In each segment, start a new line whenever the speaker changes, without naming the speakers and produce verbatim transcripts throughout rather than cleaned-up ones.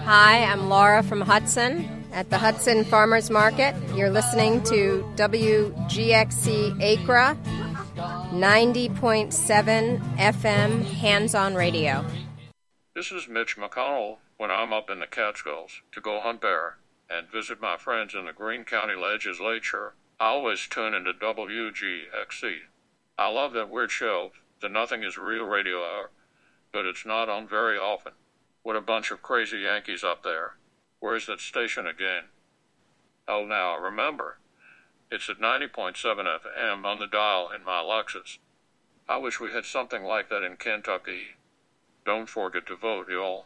Hi, I'm Laura from Hudson at the Hudson Farmers Market. You're listening to W G X C Acra, ninety point seven F M Hands-On Radio.
This is Mitch McConnell when I'm up in the Catskills to go hunt bear and visit my friends in the Greene County Legislature. I always tune into W G X C. I love that weird show, the Nothing is Real radio hour, but it's not on very often. What a bunch of crazy Yankees up there. Where's that station again? Oh, now, remember, it's at ninety point seven F M on the dial in my Lexus. I wish we had something like that in Kentucky. Don't forget to vote, y'all.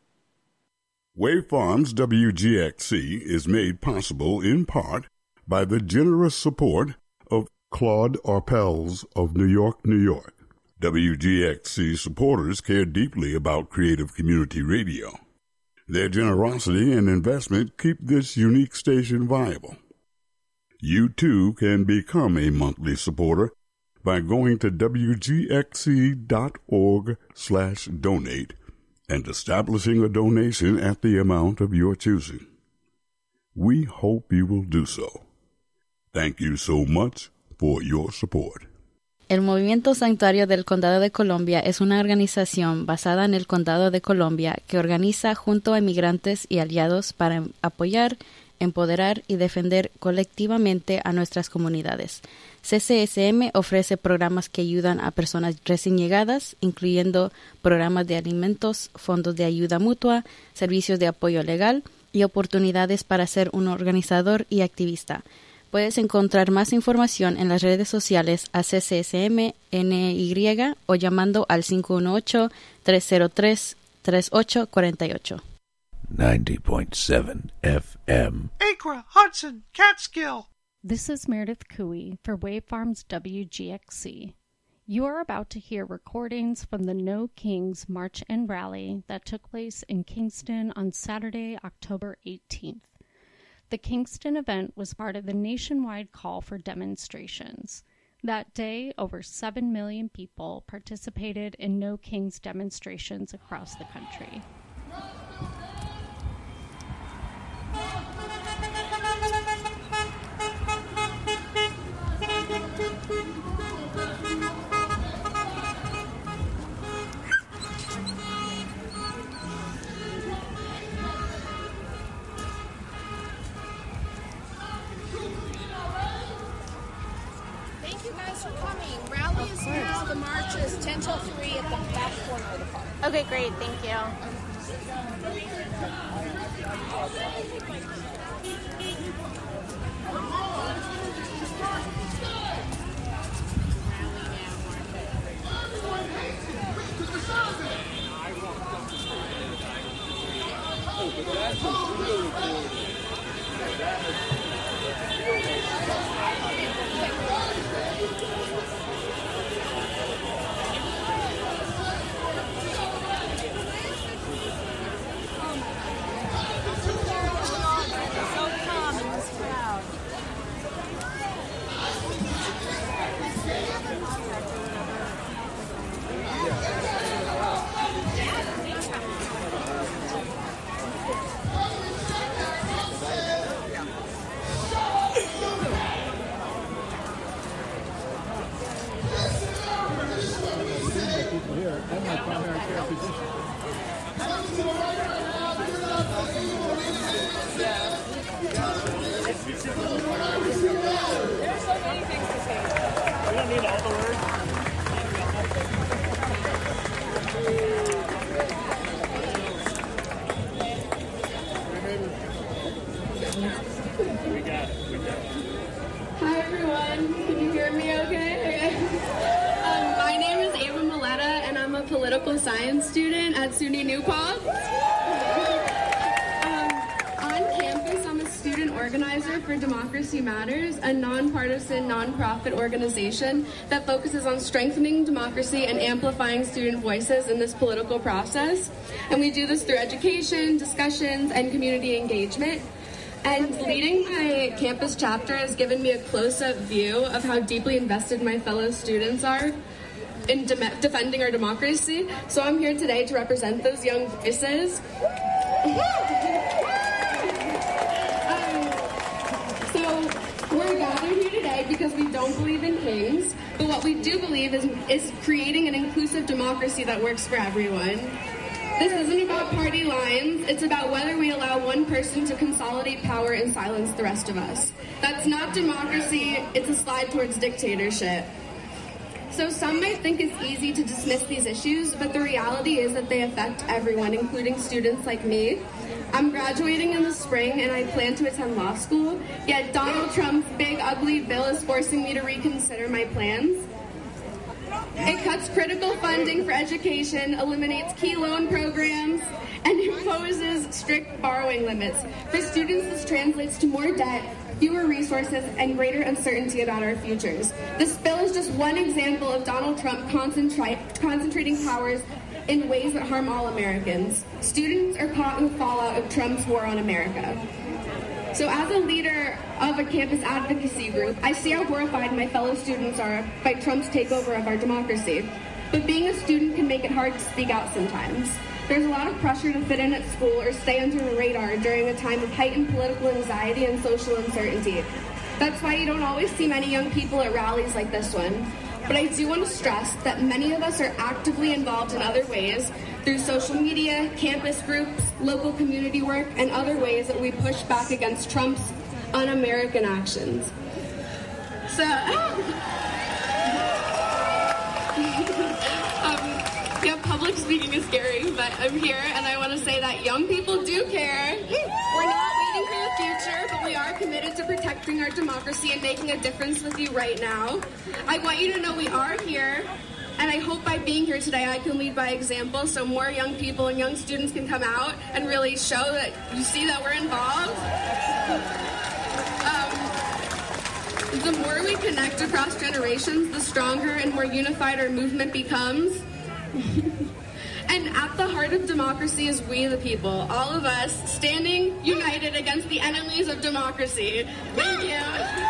Wave Farms W G X C is made possible in part by the generous support of Claude Arpels of New York, New York. W G X C supporters care deeply about creative community radio. Their generosity and investment keep this unique station viable. You too can become a monthly supporter by going to W G X C dot org slash donate and establishing a donation at the amount of your choosing. We hope you will do so. Thank you so much for your support.
El Movimiento Santuario del Condado de Columbia es una organización basada en el Condado de Columbia que organiza junto a inmigrantes y aliados para apoyar, empoderar y defender colectivamente a nuestras comunidades. C C S M ofrece programas que ayudan a personas recién llegadas, incluyendo programas de alimentos, fondos de ayuda mutua, servicios de apoyo legal y oportunidades para ser un organizador y activista. Puedes encontrar más información en las redes sociales a C C S M N Y o llamando al cinco uno ocho, tres cero tres, tres ocho cuatro ocho.
ninety point seven F M.
Acra, Hudson, Catskill.
This is Meredith Cooey for Wave Farms W G X C. You are about to hear recordings from the No Kings March and Rally that took place in Kingston on Saturday, October eighteenth. The Kingston event was part of the nationwide call for demonstrations. That day, over seven million people participated in No Kings demonstrations across the country.
The march is ten till three at the back corner of the park.
Okay, great. Thank you.
Hi everyone, can you hear me okay? um, my name is Ava Milletta and I'm a political science student at SUNY New Paltz. Um, on campus, I'm a student organizer for Democracy Matters, a nonpartisan, nonprofit organization that focuses on strengthening democracy and amplifying student voices in this political process. And we do this through education, discussions, and community engagement. And leading my campus chapter has given me a close-up view of how deeply invested my fellow students are in de- defending our democracy. So I'm here today to represent those young voices. um, so we're gathered here today because we don't believe in kings, but what we do believe is, is creating an inclusive democracy that works for everyone. This isn't about party lines, it's about whether we allow one person to consolidate power and silence the rest of us. That's not democracy, it's a slide towards dictatorship. So some might think it's easy to dismiss these issues, but the reality is that they affect everyone, including students like me. I'm graduating in the spring and I plan to attend law school, yet Donald Trump's big ugly bill is forcing me to reconsider my plans. It cuts critical funding for education, eliminates key loan programs, and imposes strict borrowing limits. For students, this translates to more debt, fewer resources, and greater uncertainty about our futures. This bill is just one example of Donald Trump concentrate, concentrating powers in ways that harm all Americans. Students are caught in the fallout of Trump's war on America. So as a leader of a campus advocacy group, I see how horrified my fellow students are by Trump's takeover of our democracy. But being a student can make it hard to speak out sometimes. There's a lot of pressure to fit in at school or stay under the radar during a time of heightened political anxiety and social uncertainty. That's why you don't always see many young people at rallies like this one. But I do want to stress that many of us are actively involved in other ways through social media, campus groups, local community work, and other ways that we push back against Trump's un-American actions. So, um, yeah, public speaking is scary, but I'm here and I want to say that young people do care. We're not waiting for the future, but we are committed to protecting our democracy and making a difference with you right now. I want you to know we are here. And I hope by being here today I can lead by example so more young people and young students can come out and really show that you see that we're involved. Um, the more we connect across generations, the stronger and more unified our movement becomes. And at the heart of democracy is we the people, all of us standing united against the enemies of democracy. Thank you.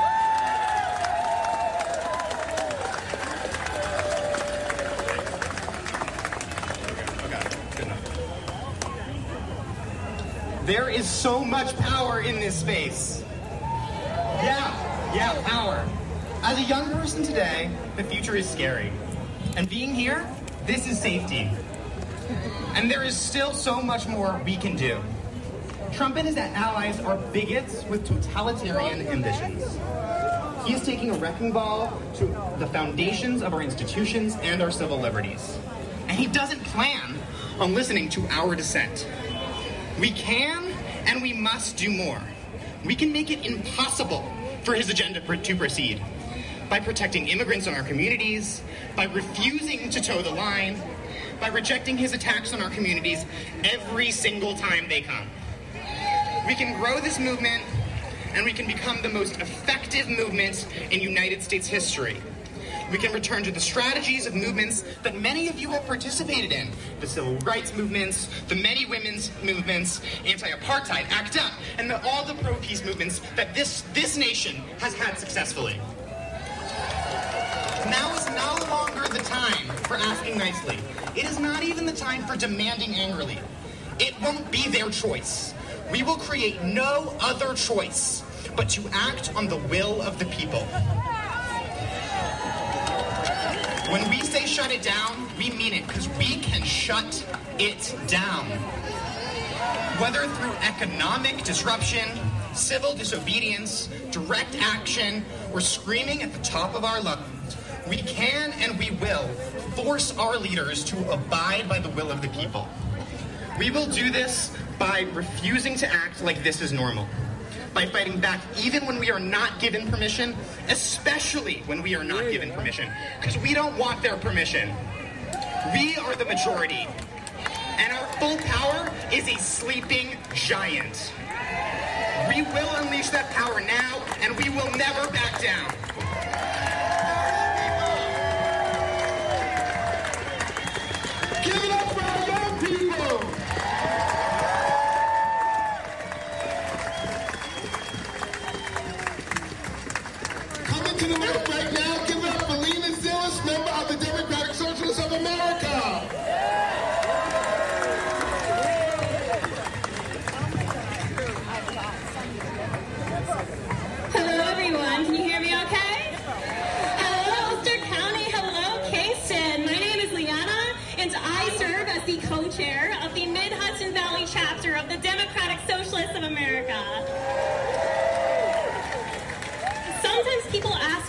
There is so much power in this space. Yeah, yeah, power. As a young person today, the future is scary. And being here, this is safety. And there is still so much more we can do. Trump and his allies are bigots with totalitarian ambitions. He is taking a wrecking ball to the foundations of our institutions and our civil liberties. And he doesn't plan on listening to our dissent. We can and we must do more. We can make it impossible for his agenda to proceed by protecting immigrants in our communities, by refusing to toe the line, by rejecting his attacks on our communities every single time they come. We can grow this movement and we can become the most effective movement in United States history. We can return to the strategies of movements that many of you have participated in. The civil rights movements, the many women's movements, anti-apartheid, ACT UP, and the, all the pro-peace movements that this, this nation has had successfully. Now is no longer the time for asking nicely. It is not even the time for demanding angrily. It won't be their choice. We will create no other choice but to act on the will of the people. When we say shut it down, we mean it, because we can shut it down. Whether through economic disruption, civil disobedience, direct action, or screaming at the top of our lungs, we can and we will force our leaders to abide by the will of the people. We will do this by refusing to act like this is normal, by fighting back even when we are not given permission, especially when we are not given permission, because we don't want their permission. We are the majority, and our full power is a sleeping giant. We will unleash that power now, and we will never back down. Give it up for our young people! Coming to the mic right now, give it up for Leland Zillis, member of the Democratic Socialists of America.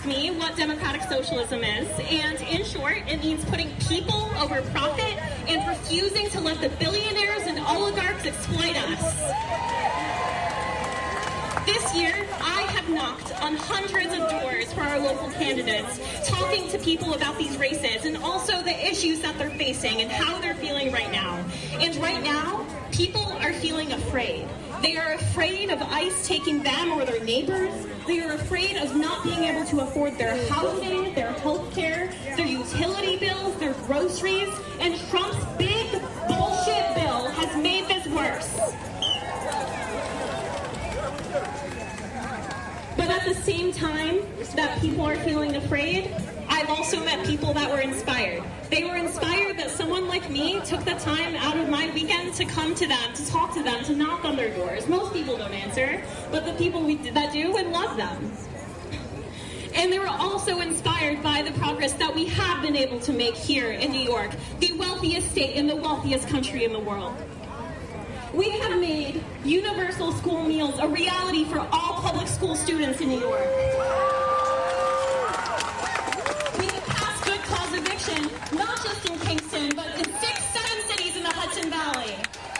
asked me what democratic socialism is, and in short, it means putting people over profit and refusing to let the billionaires and oligarchs exploit us. This year, I have knocked on hundreds of doors for our local candidates, talking to people about these races and also the issues that they're facing and how they're feeling right now. And right now, people are feeling afraid. They are afraid of ICE taking them or their neighbors. They are afraid of not being able to afford their housing, their health care, their utility bills, their groceries, and Trump's big bullshit bill has made this worse. But at the same time that people are feeling afraid, I've also met people that were inspired. They were inspired that someone like me took the time out of my weekend to come to them, to talk to them, to knock on their doors. Most people don't answer, but the people we, that do would love them. And they were also inspired by the progress that we have been able to make here in New York, the wealthiest state in the wealthiest country in the world. We have made universal school meals a reality for all public school students in New York. We have passed good cause eviction, not just in Kingston, but in six, seven cities in the Hudson Valley.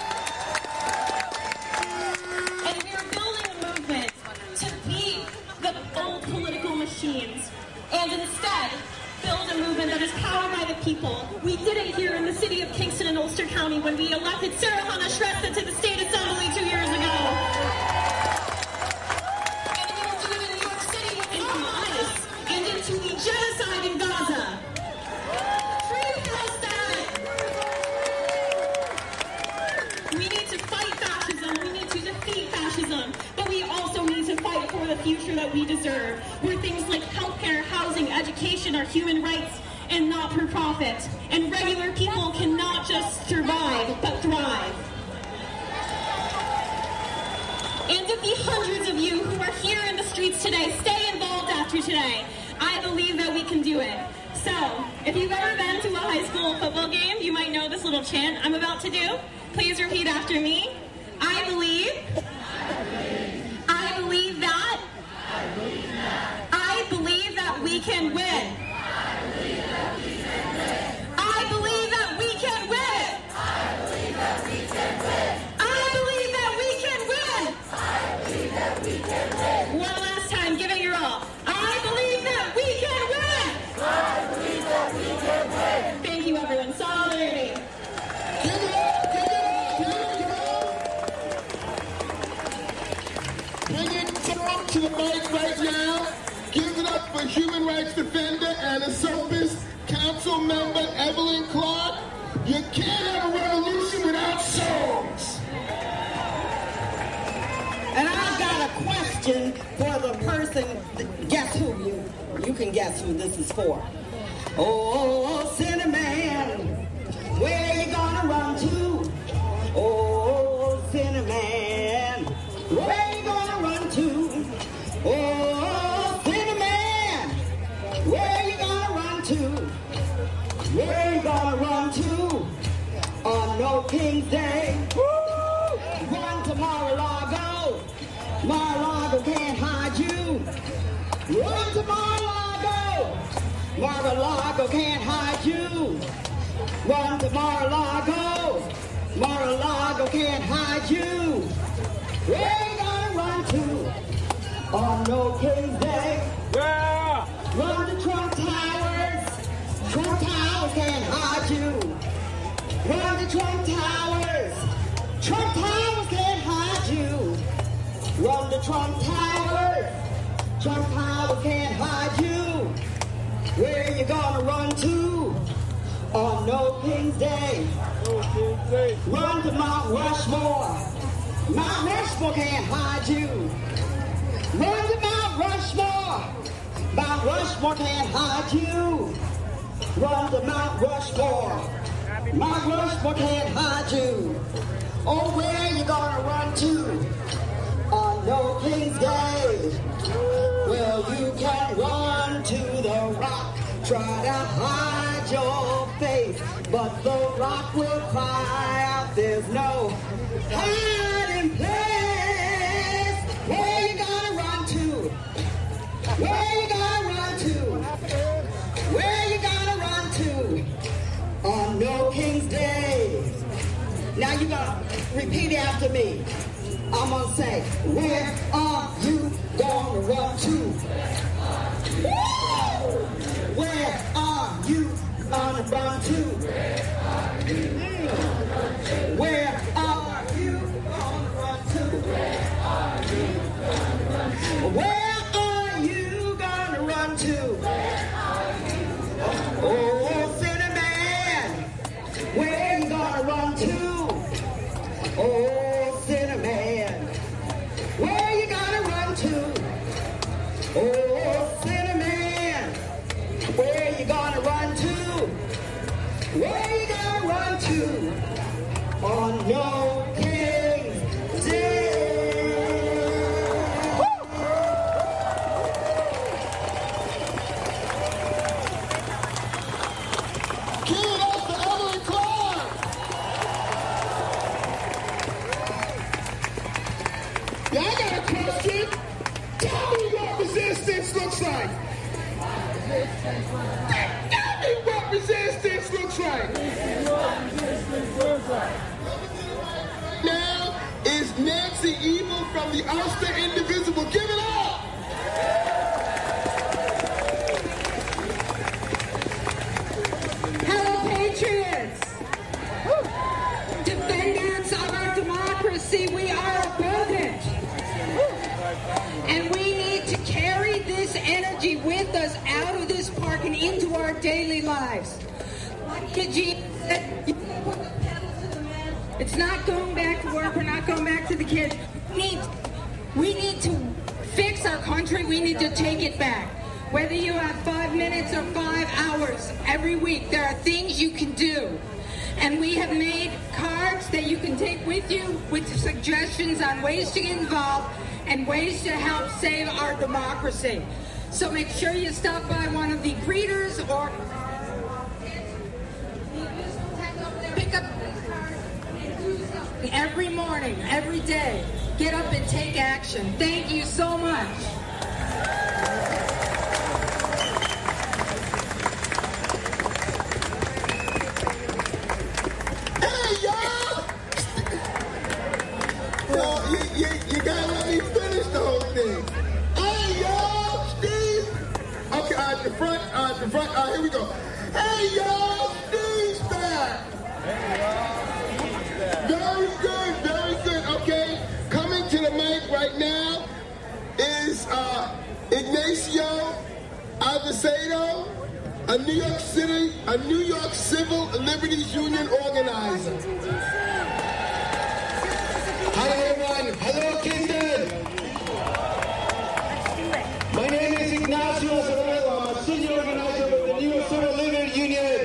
And we are building a movement to beat the old political machines and instead build a movement that is powered by the people. We did it here in the city of Kingston and Ulster County when we elected Sarah Hannah Shrestha to the State Assembly two years ago. And we will do it in New York City and ICE and into the genocide in Gaza. Free Palestine! We need to fight fascism. We need to defeat fascism. But we also need to fight for the future that we deserve, where things like healthcare, housing, education are human rights and not for profit. And regular people cannot just survive, but thrive. And to the hundreds of you who are here in the streets today, stay involved after today. I believe that we can do it. So, if you've ever been to a high school football game, you might know this little chant I'm about to do. Please repeat after me. I believe. I believe that. I believe that we can win. I believe that we can win. I believe that we can win. I believe that we can win. I believe that we can win. One last time, give it your all. I believe that we can win. I believe that we can win. Thank you, everyone. Solidarity.
Give it up, give it up, give it up. Bring it up to the mic right now. Give it up for human rights defender and Esopus Council member Evelyn Clark. You can't have a revolution without songs.
And I've got a question for the person. Guess who you? You can guess who this is for. Oh, Cinnamon, where you gonna run to? Oh, Cinnamon, where you gonna run to? Oh, Cinnamon, where you gonna run to? Where you gonna run to on No King's Day? Woo! Run to Mar-a-Lago. Mar-a-Lago can't hide you. Run to Mar-a-Lago. Mar-a-Lago can't hide you. Run to Mar-a-Lago. Mar-a-Lago can't hide you. Where you gonna run to on No King's Day? Yeah! Run to Trump Towers. Trump Towers can't hide you. Run to Trump Towers. Trump Towers can't hide you. Run to Trump Towers. Trump Towers can't hide you. Where you gonna run to on No King's Day? Run to Mount Rushmore. Mount Rushmore can't hide you. Run to Mount Rushmore. Mount Rushmore can't hide you. Run to Mount Rushmore. Mount Rushmore can't hide you. Oh, where you gonna run to on No King's Day? Well, you can run to the rock, try to hide your face, but the rock will cry out, there's no hiding place. Where you gonna run to? Where you gonna run you gotta repeat after me. I'm gonna say, where are you gonna run to? Woo! Where are you gonna run to? Mm. Where are you gonna run to? Where are you gonna run to? Oh, Cinnamon, where you gonna run to? Oh, Cinnamon, where you gonna run to? Oh, Cinnamon, where you gonna run to? Where you gonna run to? On No King's Day. Woo!
Give it up for Evelyn Clark. Yeah, I got a question. Tell me what resistance looks like. Tell me what resistance looks like. Now is Nancy Evil from the Ulster Indivisible. Give it up.
Hello, Patriots! Defendants of our democracy, we are abundant. And we need to carry this energy with us out of this park and into our daily lives. Like Eugene said, you can put the pedal to the metal. It's not going back to work. We're not going back to the kids. We need, we need to fix our country. We need to take it back. Whether you have five minutes or five hours every week, there are things you can do. And we have made cards that you can take with you with suggestions on ways to get involved and ways to help save our democracy. So make sure you stop by one of the greeters or pick up this card and do something every morning, every day. Get up and take action. Thank you so much.
Hey, y'all! No, you, you, you gotta let me finish the whole thing. Hey, y'all! Steve! Okay, all right, the front, all right, the front, all right, here we go. Hey, y'all! Steve's back! Very good, very good. Okay, coming to the mic right now is uh, Ignacio Alvarado, a New York City, a New York Civil Liberties Union organizer.
Hello, everyone. Hello, Kingston. My name is Ignacio Alvarado. I'm a senior organizer with the New York Civil Liberties Union.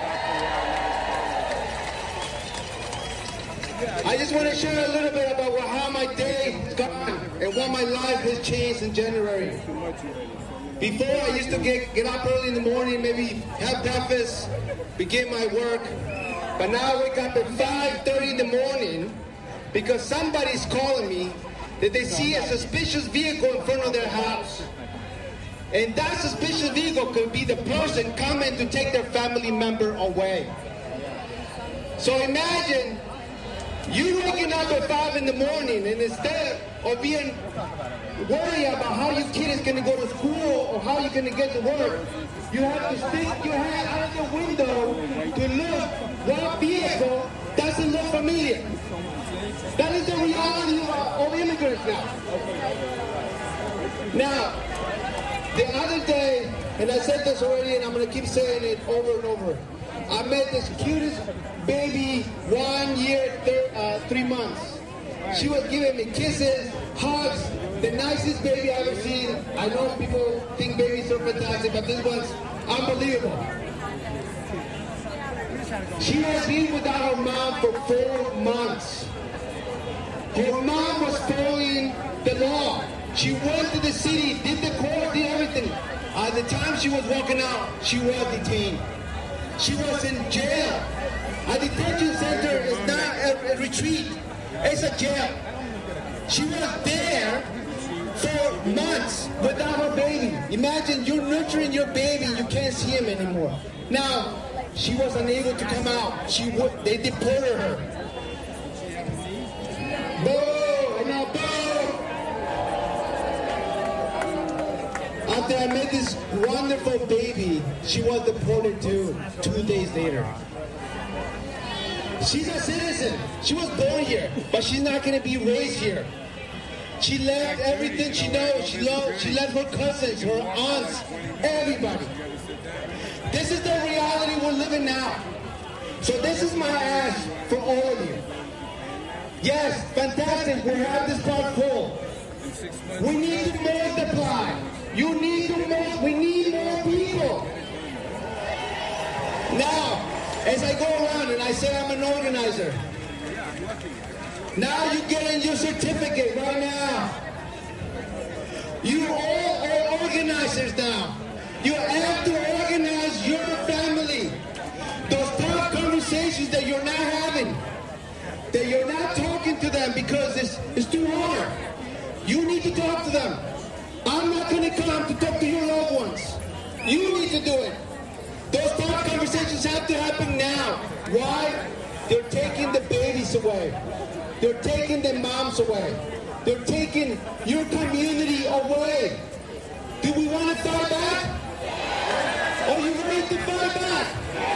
I just want to share a little bit about what, how my day has gone and what my life has changed in January. Before, I used to get, get up early in the morning, maybe have breakfast, begin my work. But now I wake up at five thirty in the morning because somebody's calling me that they see a suspicious vehicle in front of their house. And that suspicious vehicle could be the person coming to take their family member away. So imagine you waking up at five in the morning and instead of being worried about how your kid is going to go to school or how you're going to get to work, you have to stick your head out of the window to look what vehicle doesn't look familiar. That is the reality of all immigrants now. Now, the other day, and I said this already and I'm going to keep saying it over and over, I met this cutest baby, one year, thir- uh, three months. She was giving me kisses, hugs, the nicest baby I've ever seen. I know people think babies are fantastic, but this one's unbelievable. She has been without her mom for four months. Her mom was following the law. She went to the city, did the court, did everything. At the time she was walking out, she was detained. She was in jail. A detention center is not a, a retreat. It's a jail. She was there for months without her baby. Imagine you're nurturing your baby, you can't see him anymore. Now, she was unable to come out. She would, they deported her. after I met this wonderful baby, she was deported too, two days later. She's a citizen. She was born here, but she's not going to be raised here. She left everything she knows. She loved, she left her cousins, her aunts, everybody. This is the reality we're living now. So this is my ask for all of you. Yes, fantastic, we have this park full. We need to multiply. You need to multiply. We need more people. Now, as I go around and I say I'm an organizer, now you're getting your certificate right now. You all are organizers now. You have to organize your family. Those tough conversations that you're not having, that you're not talking to them because it's, it's too hard. You need to talk to them. I'm not going to come to talk to your loved ones. You need to do it. Those tough conversations have to happen now. Why? They're taking the babies away. They're taking the moms away. They're taking your community away. Do we want to fight back? Are you ready to fight back?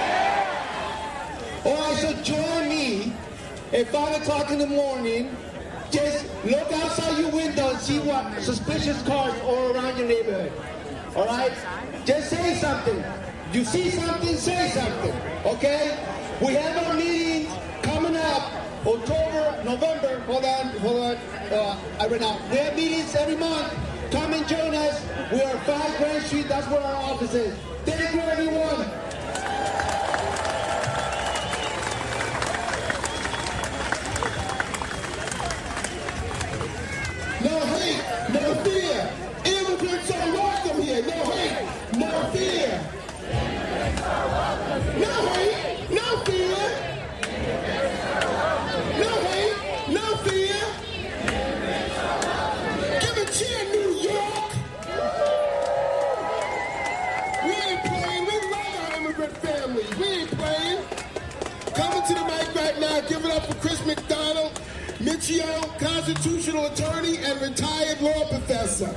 All right, so join me at five o'clock in the morning. Just look outside your window and see what suspicious cars are around your neighborhood. All right? Just say something. You see something, say something. Okay? We have our meetings coming up. October, November. Hold on, hold on. Uh, I ran out. We have meetings every month. Come and join us. We are five Grand Street. That's where our office is. Thank you, everyone.
No hate, no fear. Immigrants are welcome here. No hate, no fear. No hate, no fear. No hate, no fear. Give a cheer, New York. We ain't playing. We love our immigrant families. We ain't playing. Coming to the mic right now, give it up for Chris McDonald, Michio, constitutional attorney and retired law professor.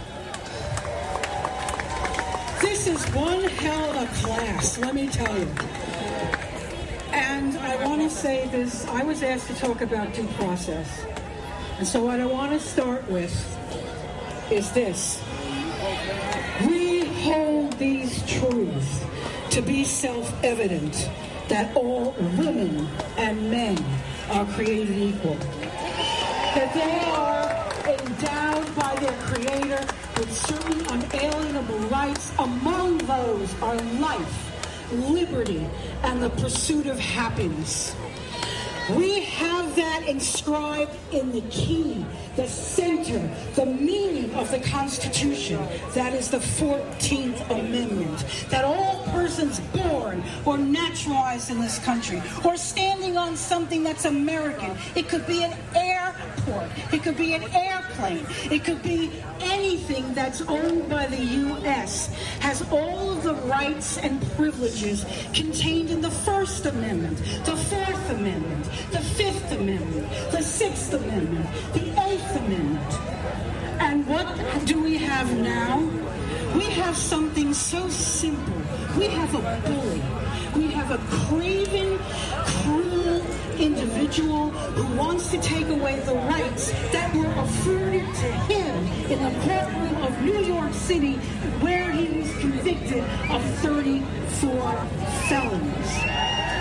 This is one hell of a class, let me tell you. And I want to say this, I was asked to talk about due process. And so what I want to start with is this. We hold these truths to be self-evident that all women and men are created equal. That they are endowed by their Creator with certain unalienable rights. Among those are life, liberty, and the pursuit of happiness. We have that inscribed in the key, the center, the meaning of the Constitution. That is the fourteenth Amendment. That all persons born or naturalized in this country or standing on something that's American, it could be an airport, it could be an airplane, it could be anything that's owned by the U S, has all of the rights and privileges contained in the First Amendment, the Fourth Amendment, the Fifth Amendment, the Sixth Amendment, the Eighth Amendment. And what do we have now? We have something so simple. We have a bully. We have a craven, cruel individual who wants to take away the rights that were afforded to him in the courtroom of New York City, where he was convicted of thirty-four felonies.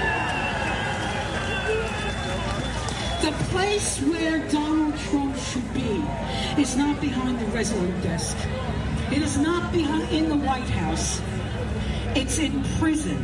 The place where Donald Trump should be is not behind the Resolute desk. It is not behind in the White House. It's in prison.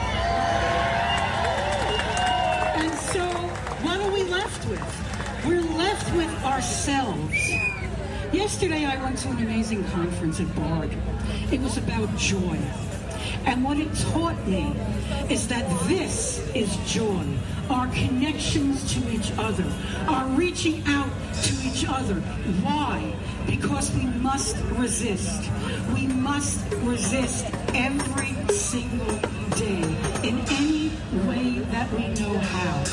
And so, what are we left with? We're left with ourselves. Yesterday I went to an amazing conference at Bard. It was about joy. And what it taught me is that this is joy. Our connections to each other, our reaching out to each other. Why? Because we must resist. We must resist every single day in any way that we know how.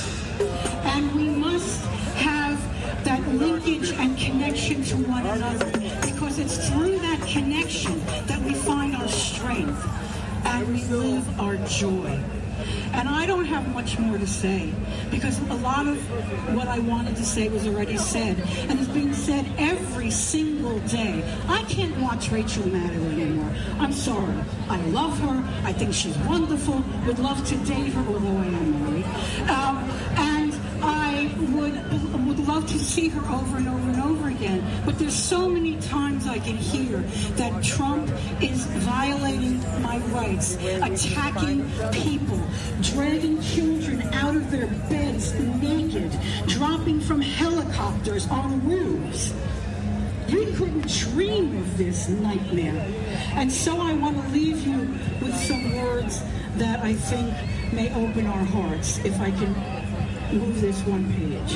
And we must have that linkage and connection to one another.
because it's through that connection that we find our strength and we live our joy. And I don't have much more to say because a lot of what I wanted to say was already said and is being said every single day. I can't watch Rachel Maddow anymore. I'm sorry. I love her. I think she's wonderful. Would love to date her, although I am married. Um, and I would would love to see her over and over and over again. But there's so many times I can hear that Trump is violating my rights, attacking people, dragging children out of their beds naked, dropping from helicopters on roofs. You couldn't dream of this nightmare. And so I want to leave you with some words that I think may open our hearts, if I can move this one page.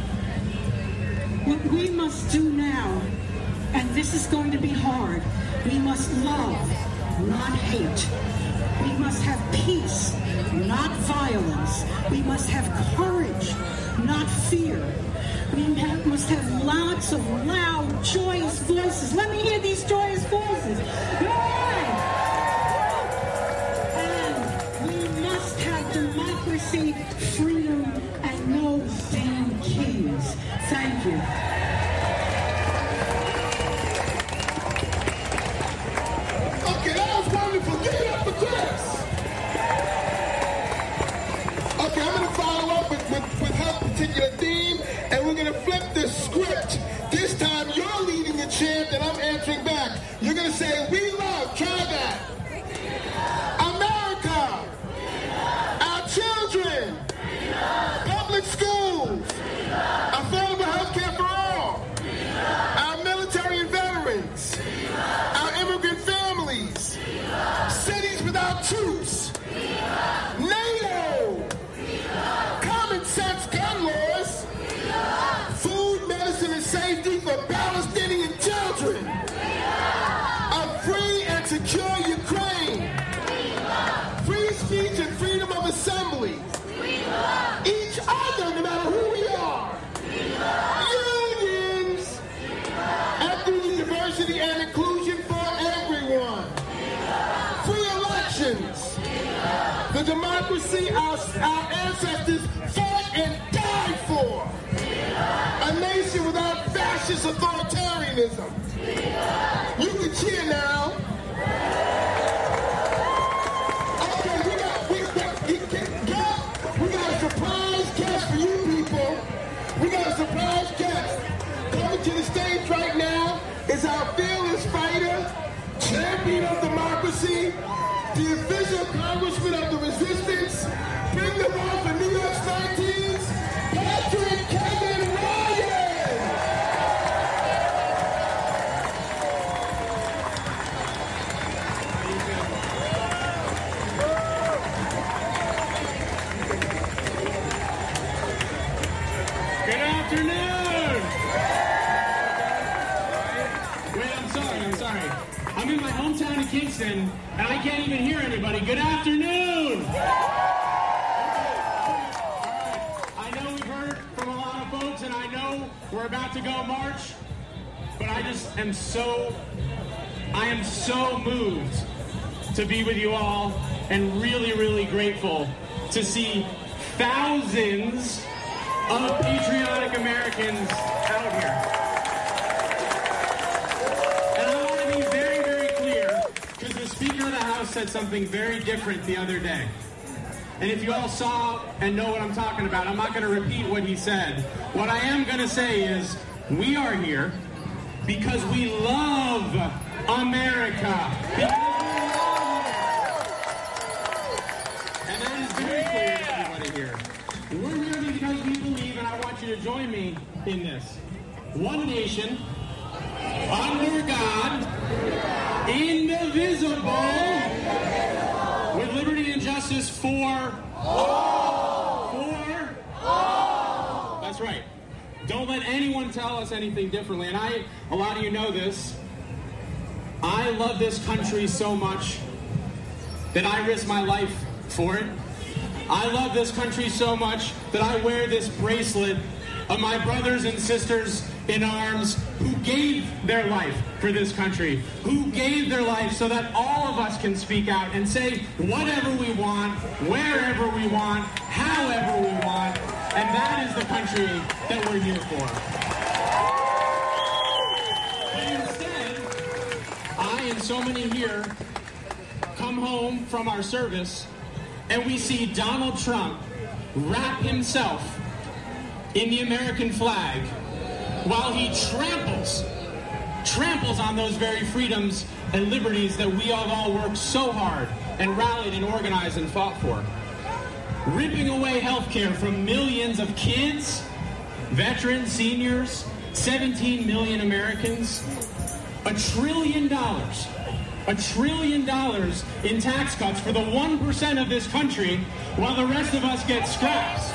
What we must do now, and this is going to be hard, we must love, not hate. We must have peace, not violence. We must have courage, not fear. We have, must have lots of loud, joyous voices. Let me hear these joyous voices. Yay! And we must have democracy, freedom, and no damn kings. Thank you.
Okay, that was wonderful. Give it up for Chris. Okay, I'm going to follow up with, with, with her particular theme, and we're going to flip the script. This time, you're leading the chant, and I'm answering back. You're going to say, we love, try that. America. Our children. Public schools. Affordable health care for all. Our military and veterans. Our immigrant families. Cities without troops. NATO. Common sense gun laws. Food, medicine, and safety for Palestinian children. A free and secure Ukraine. Free speech and freedom of assembly. Each other, no matter who we are. Unions. Equity, diversity, and inclusion for everyone. Free elections. The democracy our, our ancestors fought and died for. A nation without fascist authoritarianism. You can cheer now. Okay, we got, we got, we got, we got a surprise guest for you people. We got a surprise guest. Coming to the stage right now is our fearless fighter, champion of democracy, the official congressman of the resistance, bring the ball for New York's nineteens, Patrick Kevin Ryan!
Good afternoon! Wait, I'm sorry, I'm sorry. I'm in my hometown of Kingston, and I can't even hear anybody. Good afternoon! I know we've heard from a lot of folks, and I know we're about to go march, but I just am so, I am so moved to be with you all, and really, really grateful to see thousands of patriotic Americans out here. And I want to be very, very clear, because the Speaker of the House said something very different the other day. And if you all saw and know what I'm talking about, I'm not going to repeat what he said. What I am going to say is, we are here because we love America. Because and that is very clear to everybody here. We're here because we believe, and I want you to join me in this. One nation, under God, indivisible, with liberty and justice for all. For all. That's right. Don't let anyone tell us anything differently. And I, a lot of you know this, I love this country so much that I risk my life for it. I love this country so much that I wear this bracelet of my brothers and sisters in arms who gave their life for this country, who gave their life so that all of us can speak out and say whatever we want, wherever we want, however we want, and that is the country that we're here for. But instead, I and so many here come home from our service and we see Donald Trump wrap himself in the American flag while he tramples, tramples on those very freedoms and liberties that we have all worked so hard and rallied and organized and fought for. Ripping away health care from millions of kids, veterans, seniors, seventeen million Americans, a trillion dollars, a trillion dollars in tax cuts for the one percent of this country while the rest of us get scraps.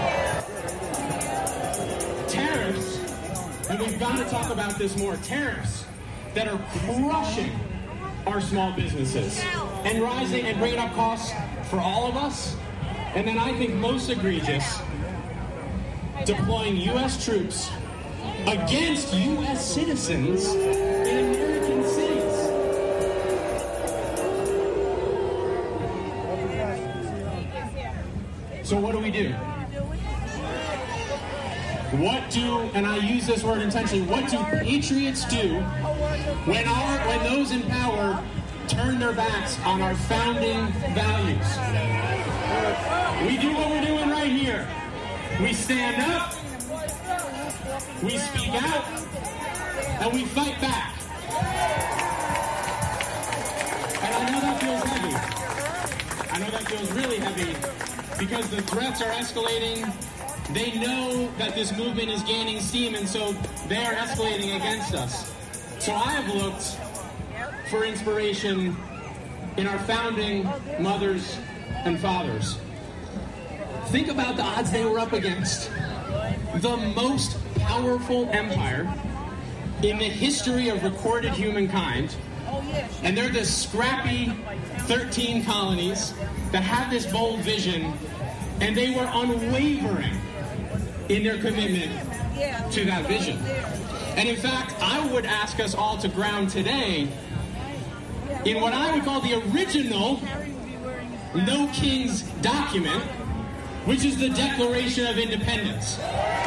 Tariffs, and we've got to talk about this more, tariffs that are crushing our small businesses and rising and bringing up costs for all of us. And then I think most egregious, deploying U S troops against U S citizens in American cities. So what do we do? What do, and I use this word intentionally, what do patriots do when our when those in power turn their backs on our founding values? We do what we're doing right here. We stand up, we speak out, and we fight back. And I know that feels heavy. I know that feels really heavy because the threats are escalating. They know that this movement is gaining steam, and so they are escalating against us. So I have looked for inspiration in our founding mothers and fathers. Think about the odds they were up against. The most powerful empire in the history of recorded humankind, and they're the scrappy thirteen colonies that had this bold vision, and they were unwavering in their commitment to that vision. And in fact, I would ask us all to ground today in what I would call the original No Kings document, which is the Declaration of Independence.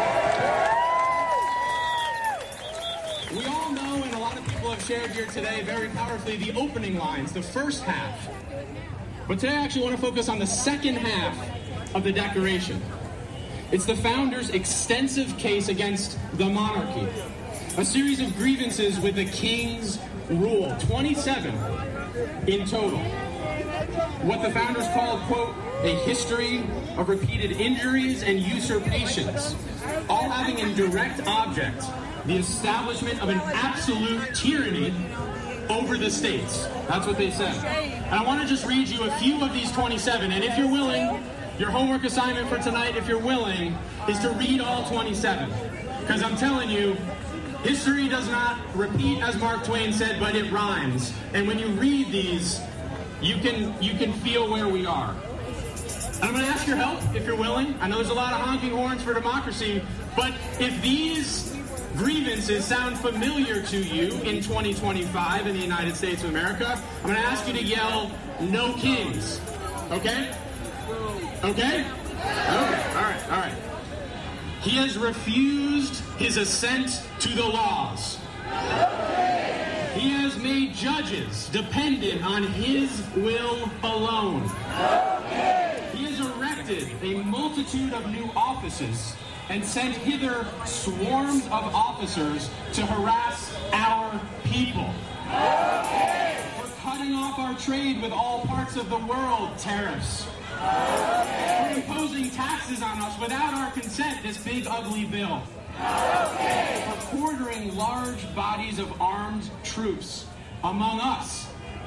We all know, and a lot of people have shared here today very powerfully, the opening lines, the first half. But today I actually want to focus on the second half of the Declaration. It's the founders' extensive case against the monarchy, a series of grievances with the king's rule, twenty-seven in total. What the founders called, quote, a history of repeated injuries and usurpations, all having in direct object the establishment of an absolute tyranny over the states. That's what they said. And I want to just read you a few of these twenty-seven, and if you're willing, your homework assignment for tonight, if you're willing, is to read all twenty-seven. Because I'm telling you, history does not repeat, as Mark Twain said, but it rhymes. And when you read these, you can you can feel where we are. And I'm going to ask your help, if you're willing. I know there's a lot of honking horns for democracy, but if these grievances sound familiar to you in twenty twenty-five in the United States of America, I'm going to ask you to yell, "No Kings." Okay? Okay? Okay, all right, all right. He has refused his assent to the laws. He has made judges dependent on his will alone. He has erected a multitude of new offices and sent hither swarms of officers to harass our people. We're cutting off our trade with all parts of the world, tariffs. We're imposing taxes on us without our consent, this big ugly bill. We're quartering large bodies of armed troops among us.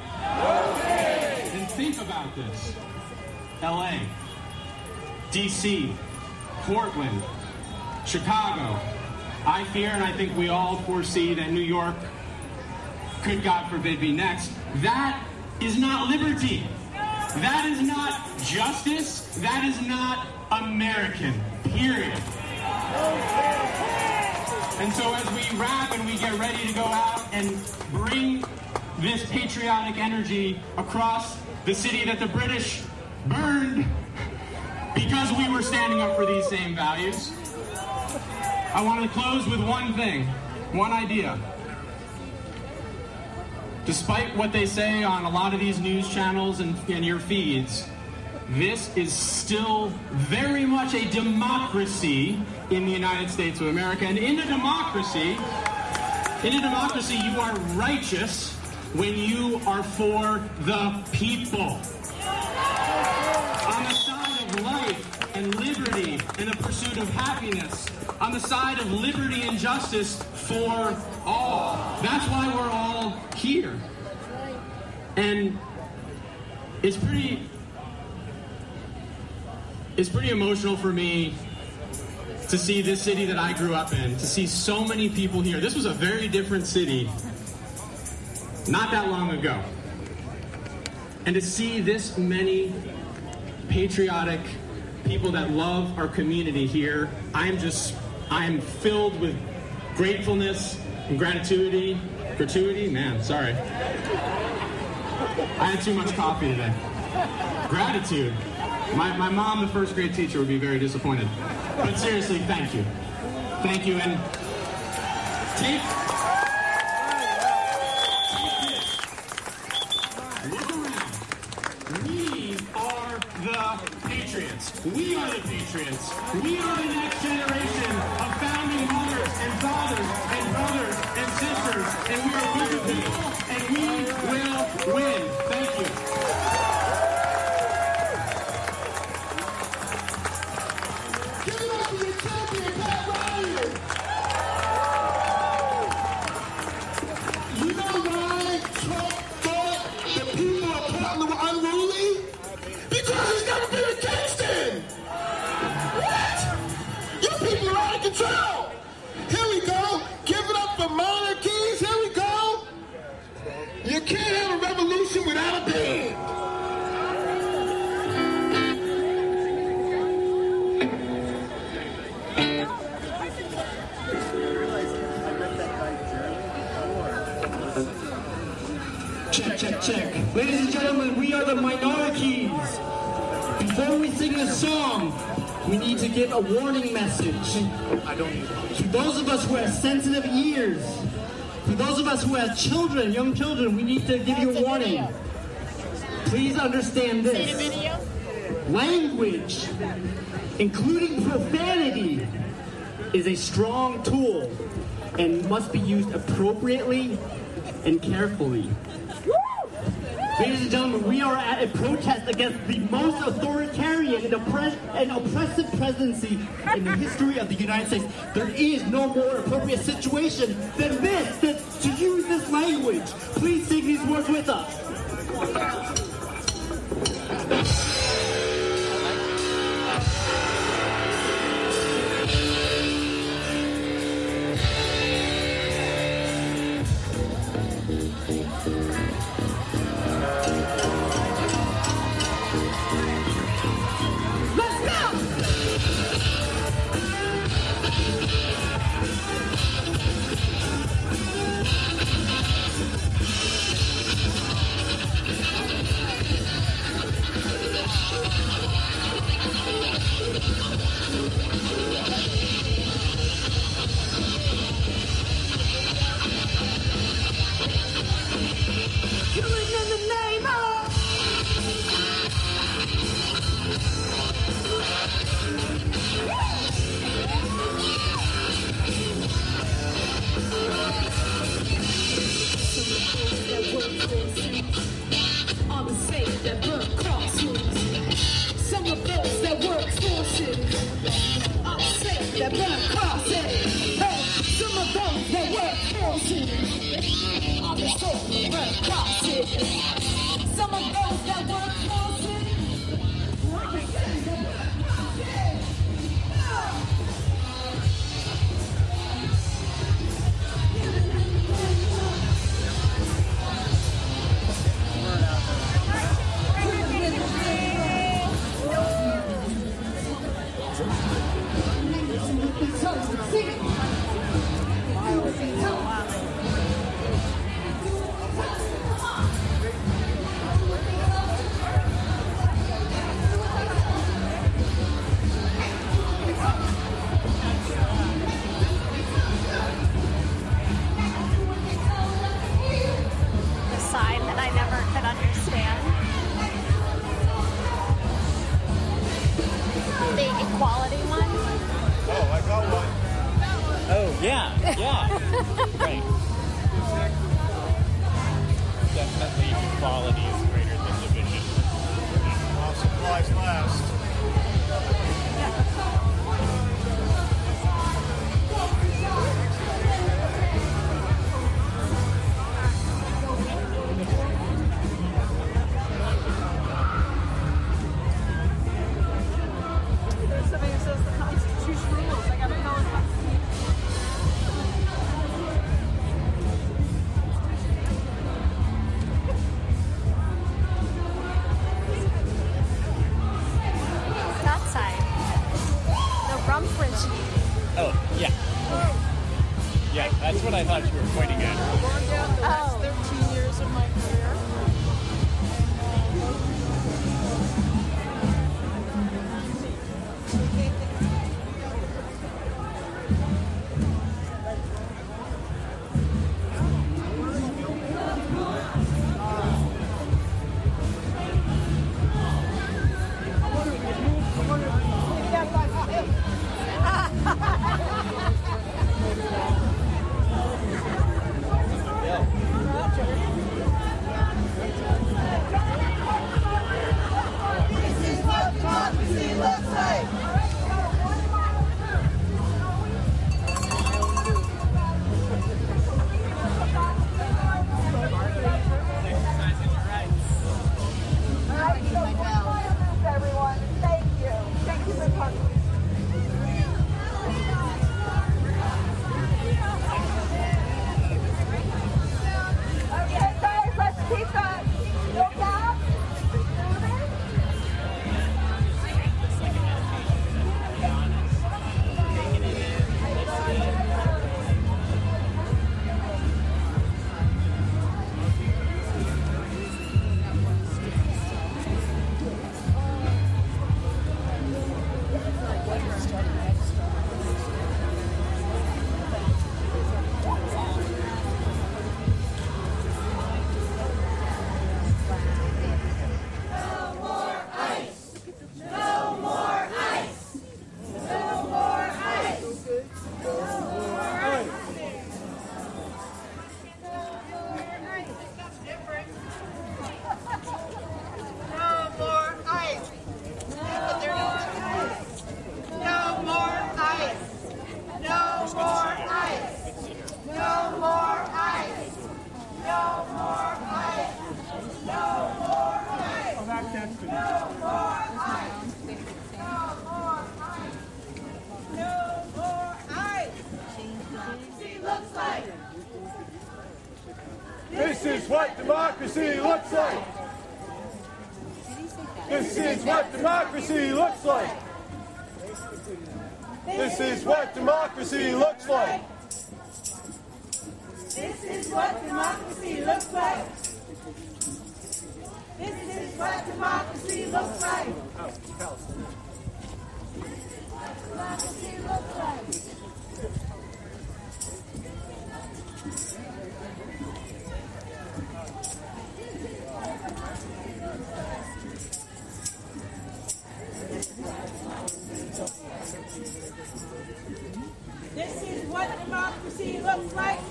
And think about this. L A, D C, Portland, Chicago. I fear, and I think we all foresee, that New York could, God forbid, be next. That is not liberty. That is not justice. That is not American, period. And so as we wrap and we get ready to go out and bring this patriotic energy across the city that the British burned because we were standing up for these same values, I want to close with one thing, one idea. Despite what they say on a lot of these news channels and, and your feeds, this is still very much a democracy in the United States of America. And in a democracy, in a democracy, you are righteous when you are for the people. On the side of life and liberty and the pursuit of happiness. On the side of liberty and justice for all. That's why we're all here. And it's pretty... It's pretty emotional for me to see this city that I grew up in, to see so many people here. This was a very different city not that long ago. And to see this many patriotic people that love our community here, I'm just, I'm filled with gratefulness and gratitude. Gratuity? Man, sorry. I had too much coffee today. Gratitude. My, my mom, the first grade teacher, would be very disappointed. But seriously, thank you. Thank you. And take, take this. Look around. We are the patriots. We are the patriots. We are the next generation of founding mothers and fathers and brothers and sisters. And we are good people. And we will win. Thank you.
Here we go. Give it up for monarchies. Here we go. You can't have a revolution without a band.
Check, check, check. Ladies and gentlemen, we are the Minorities. Before we sing this song, we need to give a warning message. I don't need it. To those of us who have sensitive ears, to those of us who have children, young children, we need to give you a warning. Please understand this. Language, including profanity, is a strong tool and must be used appropriately and carefully. Ladies and gentlemen, we are at a protest against the most authoritarian and, oppre- and oppressive presidency in the history of the United States. There is no more appropriate situation than this, than to use this language. Please sing these words with us.
It's
Yeah, yeah. Right. Definitely equality is greater than division.
While supplies last.
Somebody says the Constitution rules. I gotta tell us.
That side. The rump regime.
Oh, yeah. Yeah, that's what I thought you were pointing at.
I've gone down the last
Oh.
thirteen years of my career.
This is what democracy looks like. This is what democracy looks like. This is what democracy looks like.
This is what democracy looks like. This is what democracy looks like. Democracy looks like. This is what democracy looks like.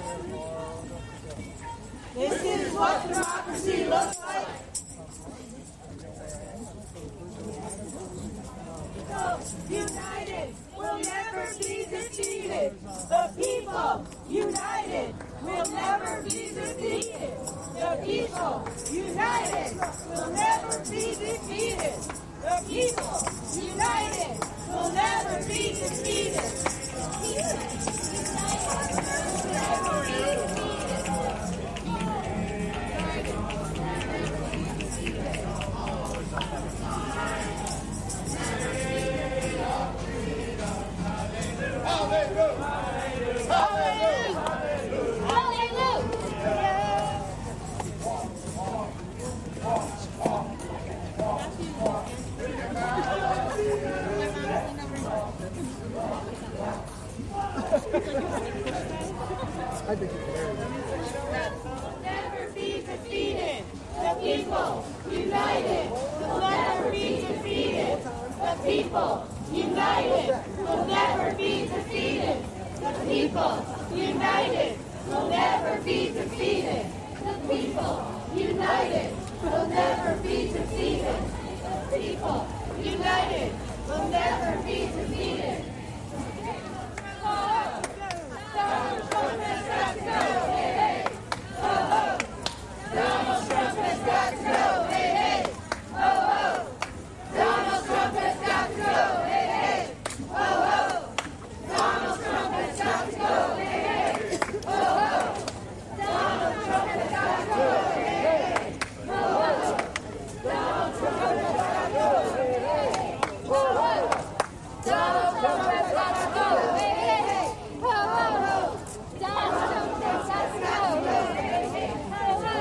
This is what democracy looks like. United will never be defeated. The people united will never be defeated. The people united will never be defeated. The people united will never be defeated. I think it's hilarious. Will never be defeated. The people united will never be defeated. The people united will never be defeated. The people united, will never be defeated. The people, united, will never be defeated. The people, united, will never be defeated. Donald Trump has got to go, hey, hey. Ho, ho. Donald Trump has got to go, hey, hey. Ho, ho. Donald Trump has got to go, hey, hey. Ho, ho. Donald Trump has got to go, hey, hey. Ho, ho. Donald Trump has got to go, hey, hey. Ho, ho. Donald Trump has got to go, hey, hey. Ho, ho. Donald Trump has got to go, hey, hey. Ho, ho. Donald Trump has got to go, hey, hey. Ho, ho.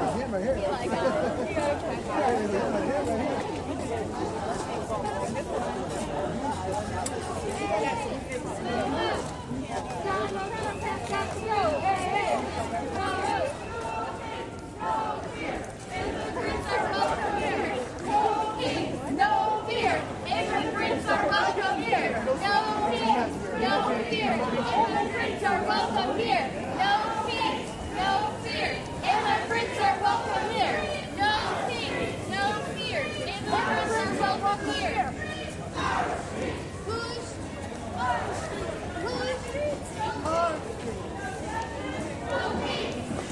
No fear, immigrants are welcome here. No fear, no fear, immigrants are welcome here. No fear, no fear, immigrants are welcome here. No fear, no fear, immigrants are welcome here. Who's, who's, no fear.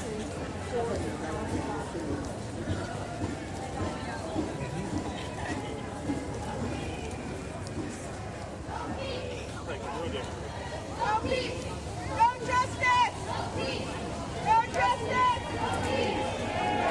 No peace! No justice! No peace! No justice! No peace! No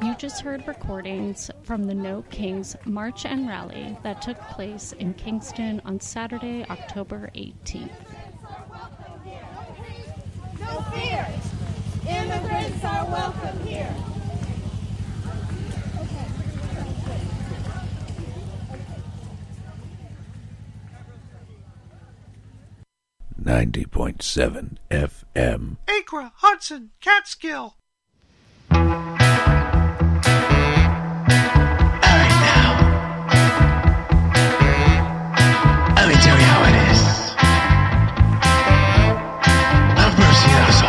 You just heard recordings from the No Kings March and Rally that took place in Kingston on Saturday, October eighteenth.
No fear. Immigrants are welcome here.
ninety point seven F M.
Acra, Hudson, Catskill.
Let me tell you how it is. Have mercy on us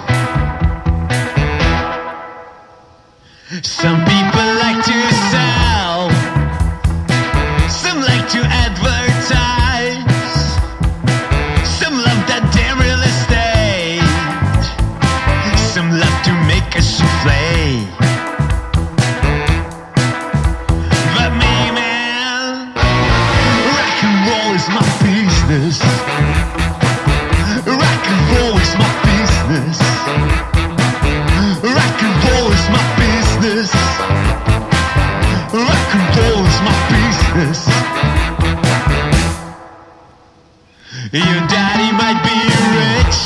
souls. Some people like to sell. Some like to advertise. Some love that damn real estate. Some love to make a souffle. But me, man, rock and roll is my business. Rock and roll is my business. Rock and roll is my business. Rock and roll is my business. Your daddy might be rich.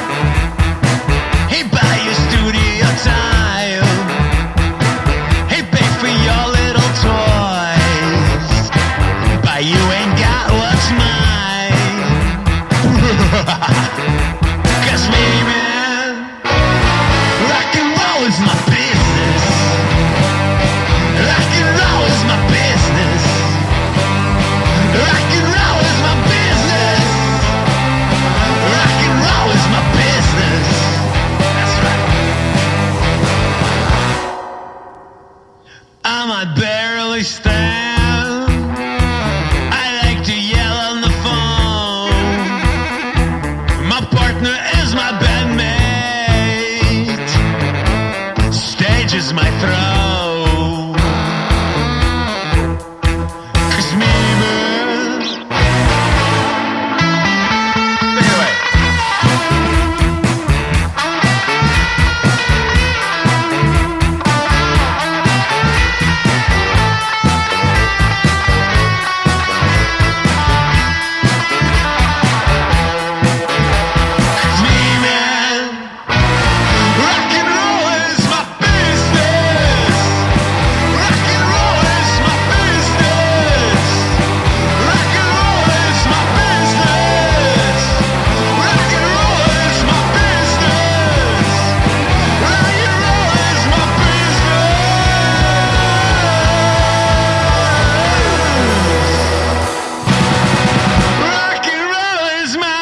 He buy you studio time. He pay for your little toys. But you ain't got what's mine. Cause me, man, rock and roll is my business. Rock and roll is my business. Rock and roll is my business. Rock and roll is my business. That's right. I might barely stand. I like to yell on the phone. My partner is my bandmate. Stage is my throne. Cause me, man. Anyway. Me, man. Rock and roll is my business. Rock and roll is my business. Rock and roll is my business. Rock and roll is my business. Rock and roll is my business. Rock and roll is my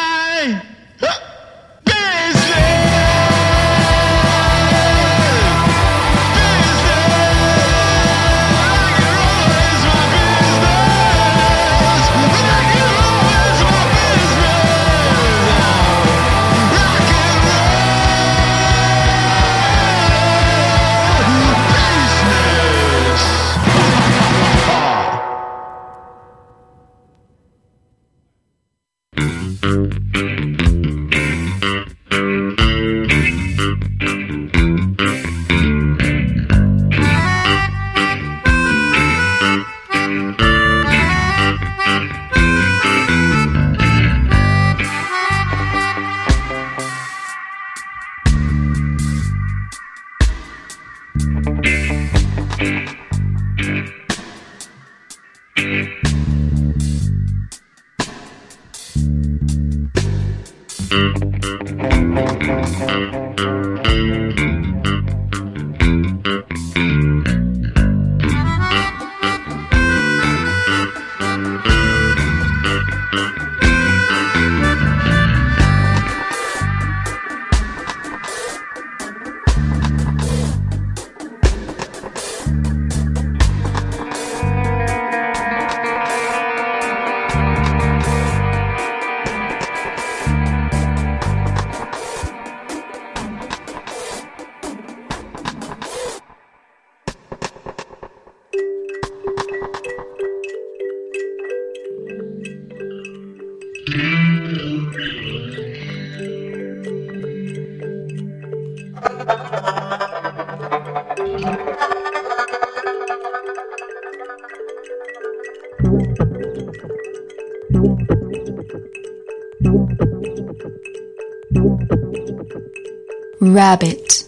Rabbit.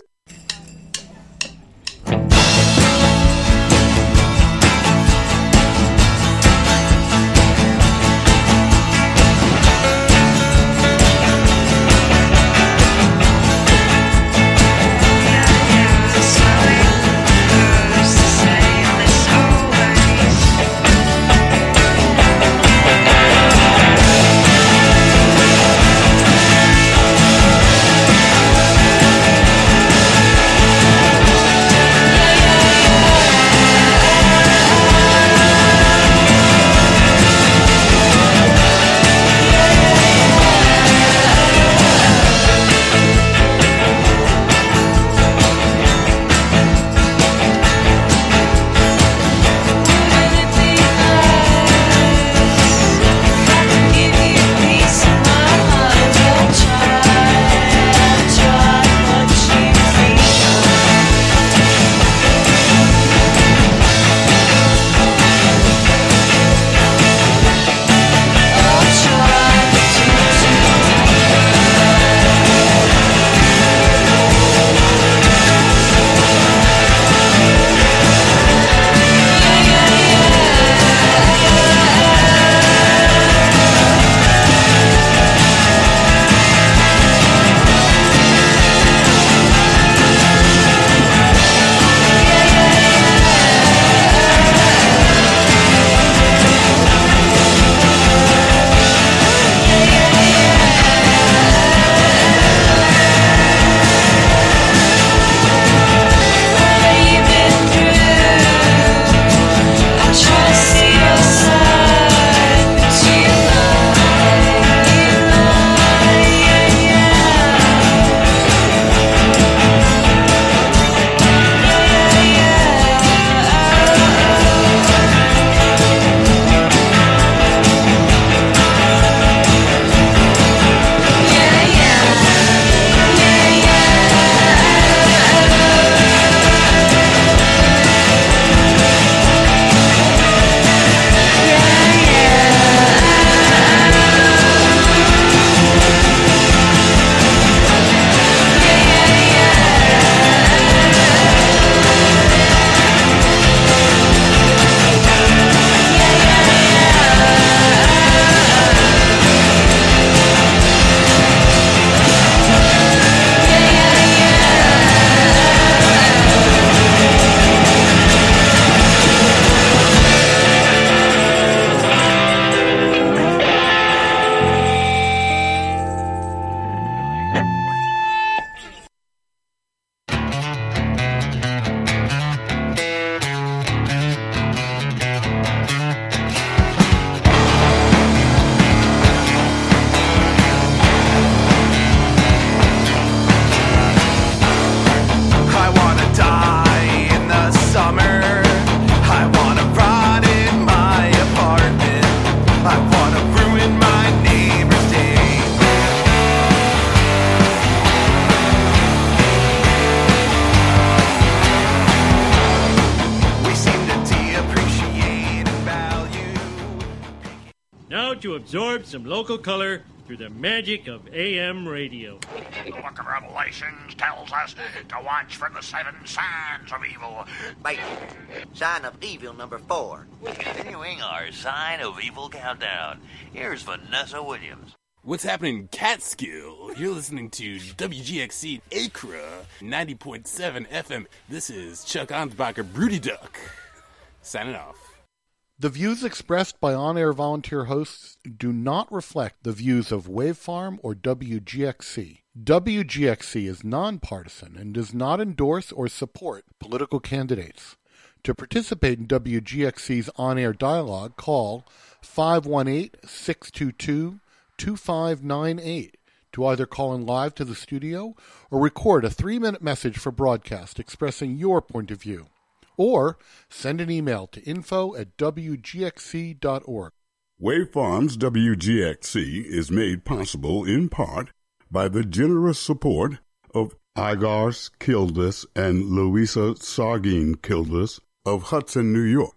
To absorb some local color through the magic of A M radio.
The book of Revelations tells us to watch for the seven signs of evil.
Wait, sign of evil number four.
Continuing our sign of evil countdown, here's Vanessa Williams.
What's happening, Catskill? You're listening to W G X C Acra, ninety point seven F M. This is Chuck Ansbacher, Broody Duck. Signing off.
The views expressed by on-air volunteer hosts do not reflect the views of Wavefarm or W G X C. W G X C is nonpartisan and does not endorse or support political candidates. To participate in W G X C's on-air dialogue, call five one eight, six two two, two five nine eight to either call in live to the studio or record a three-minute message for broadcast expressing your point of view. Or send an email to info at w g x c dot org.
Wavefarm's W G X C is made possible in part by the generous support of Igars Kildas and Louisa Sargin Kildas of Hudson, New York.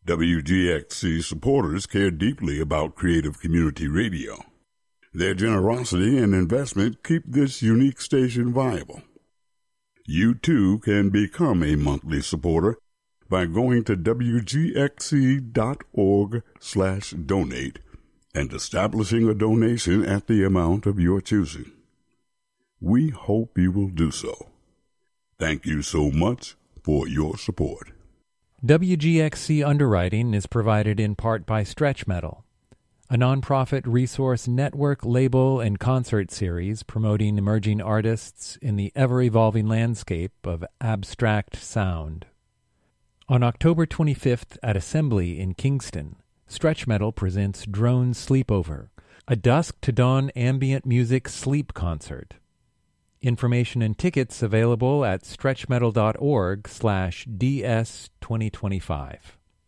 W G X C supporters care deeply about creative community radio. Their generosity and investment keep this unique station viable. You too can become a monthly supporter by going to wgxc.org slash donate and establishing a donation at the amount of your choosing. We hope you will do so. Thank you so much for your support.
W G X C underwriting is provided in part by Stretch Metal, a nonprofit resource network, label, and concert series promoting emerging artists in the ever-evolving landscape of abstract sound. On October twenty-fifth at Assembly in Kingston, Stretch Metal presents Drone Sleepover, a dusk-to-dawn ambient music sleep concert. Information and tickets available at stretchmetal.org slash DS2025.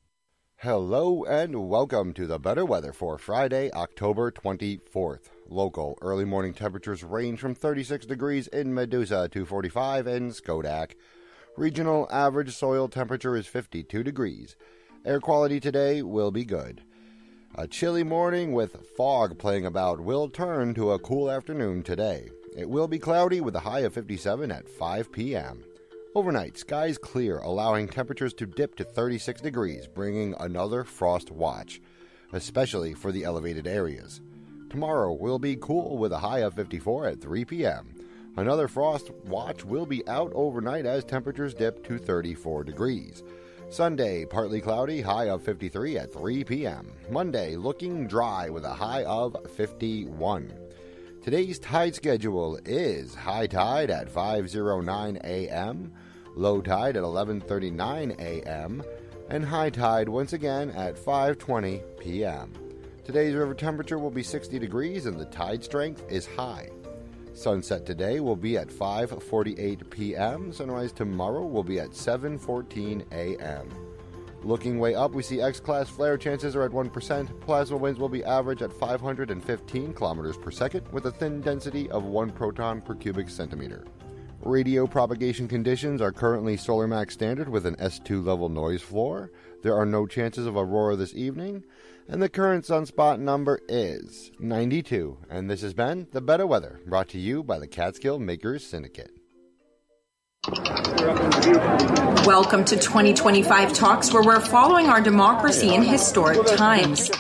Hello and welcome to the better weather for Friday, October twenty-fourth. Local early morning temperatures range from thirty-six degrees in Medusa to forty-five in Skodak. Regional average soil temperature is fifty-two degrees. Air quality today will be good. A chilly morning with fog playing about will turn to a cool afternoon today. It will be cloudy with a high of fifty-seven at five p.m. Overnight, skies clear, allowing temperatures to dip to thirty-six degrees, bringing another frost watch, especially for the elevated areas. Tomorrow will be cool with a high of fifty-four at three p.m. Another frost watch will be out overnight as temperatures dip to thirty-four degrees. Sunday, partly cloudy, high of fifty-three at three p.m. Monday, looking dry with a high of fifty-one. Today's tide schedule is high tide at five oh nine a.m., low tide at eleven thirty-nine a.m., and high tide once again at five twenty p.m. Today's river temperature will be sixty degrees and the tide strength is high. Sunset today will be at five forty-eight p.m. Sunrise tomorrow will be at seven fourteen a.m. Looking way up, we see X-class flare chances are at one percent. Plasma winds will be average at five hundred fifteen kilometers per second with a thin density of one proton per cubic centimeter. Radio propagation conditions are currently Solar Max standard with an S two level noise floor. There are no chances of aurora this evening. And the current sunspot number is ninety-two. And this has been The Better Weather, brought to you by the Catskill Makers Syndicate.
Welcome to twenty twenty-five Talks, where we're following our democracy in historic times.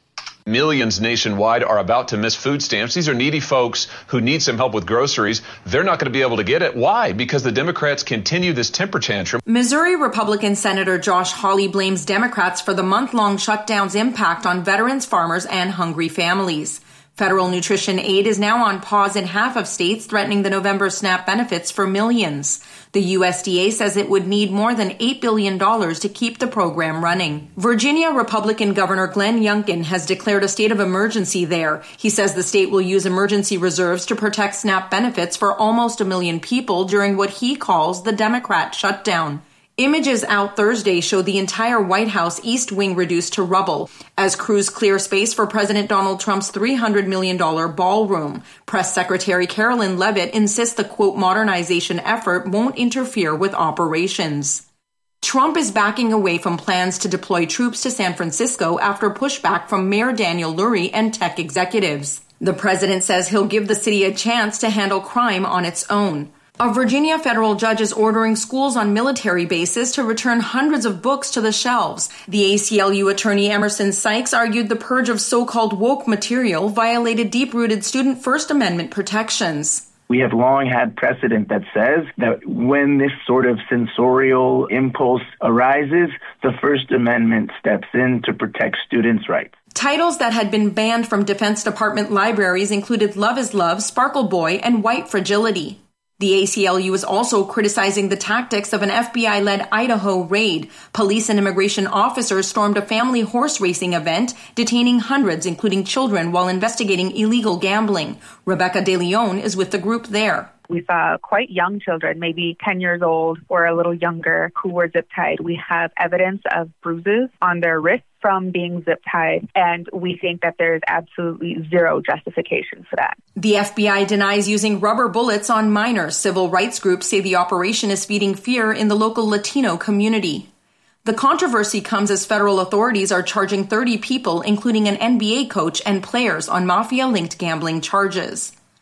Millions nationwide are about to miss food stamps. These are needy folks who need some help with groceries. They're not going to be able to get it. Why? Because the Democrats continue this temper tantrum.
Missouri Republican Senator Josh Hawley blames Democrats for the month-long shutdown's impact on veterans, farmers, and hungry families. Federal nutrition aid is now on pause in half of states, threatening the November SNAP benefits for millions. The U S D A says it would need more than eight billion dollars to keep the program running. Virginia Republican Governor Glenn Youngkin has declared a state of emergency there. He says the state will use emergency reserves to protect SNAP benefits for almost a million people during what he calls the Democrat shutdown. Images out Thursday show the entire White House East Wing reduced to rubble as crews clear space for President Donald Trump's three hundred million dollars ballroom. Press Secretary Carolyn Leavitt insists the, quote, modernization effort won't interfere with operations. Trump is backing away from plans to deploy troops to San Francisco after pushback from Mayor Daniel Lurie and tech executives. The president says he'll give the city a chance to handle crime on its own. A Virginia federal judge is ordering schools on military bases to return hundreds of books to the shelves. The A C L U attorney Emerson Sykes argued the purge of so-called woke material violated deep-rooted student First Amendment protections.
We have long had precedent that says that when this sort of censorial impulse arises, the First Amendment steps in to protect students' rights.
Titles that had been banned from Defense Department libraries included Love is Love, Sparkle Boy, and White Fragility. The A C L U is also criticizing the tactics of an F B I-led Idaho raid. Police and immigration officers stormed a family horse racing event, detaining hundreds, including children, while investigating illegal gambling. Rebecca De Leon is with the group there.
We saw quite young children, maybe ten years old or a little younger, who were zip-tied. We have evidence of bruises on their wrists from being zip-tied, and we think that there is absolutely zero justification for that.
The F B I denies using rubber bullets on minors. Civil rights groups say the operation is feeding fear in the local Latino community. The controversy comes as federal authorities are charging thirty people, including an N B A coach and players, on mafia-linked gambling charges.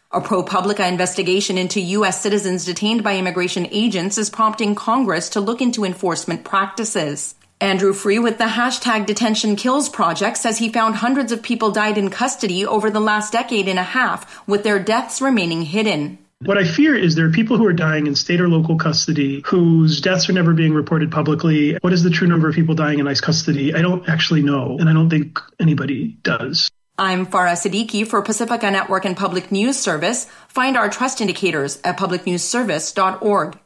A ProPublica investigation into U S citizens detained by immigration agents is prompting Congress to look into enforcement practices. Andrew Free with the hashtag Detention Kills Project says he found hundreds of people died in custody over the last decade and a half, with their deaths remaining hidden.
What I fear is there are people who are dying in state or local custody whose deaths are never being reported publicly. What is the true number of people dying in ICE custody? I don't actually know, and I don't think anybody does.
I'm Farah Siddiqui for Pacifica Network and Public News Service. Find our trust indicators at public news service dot org.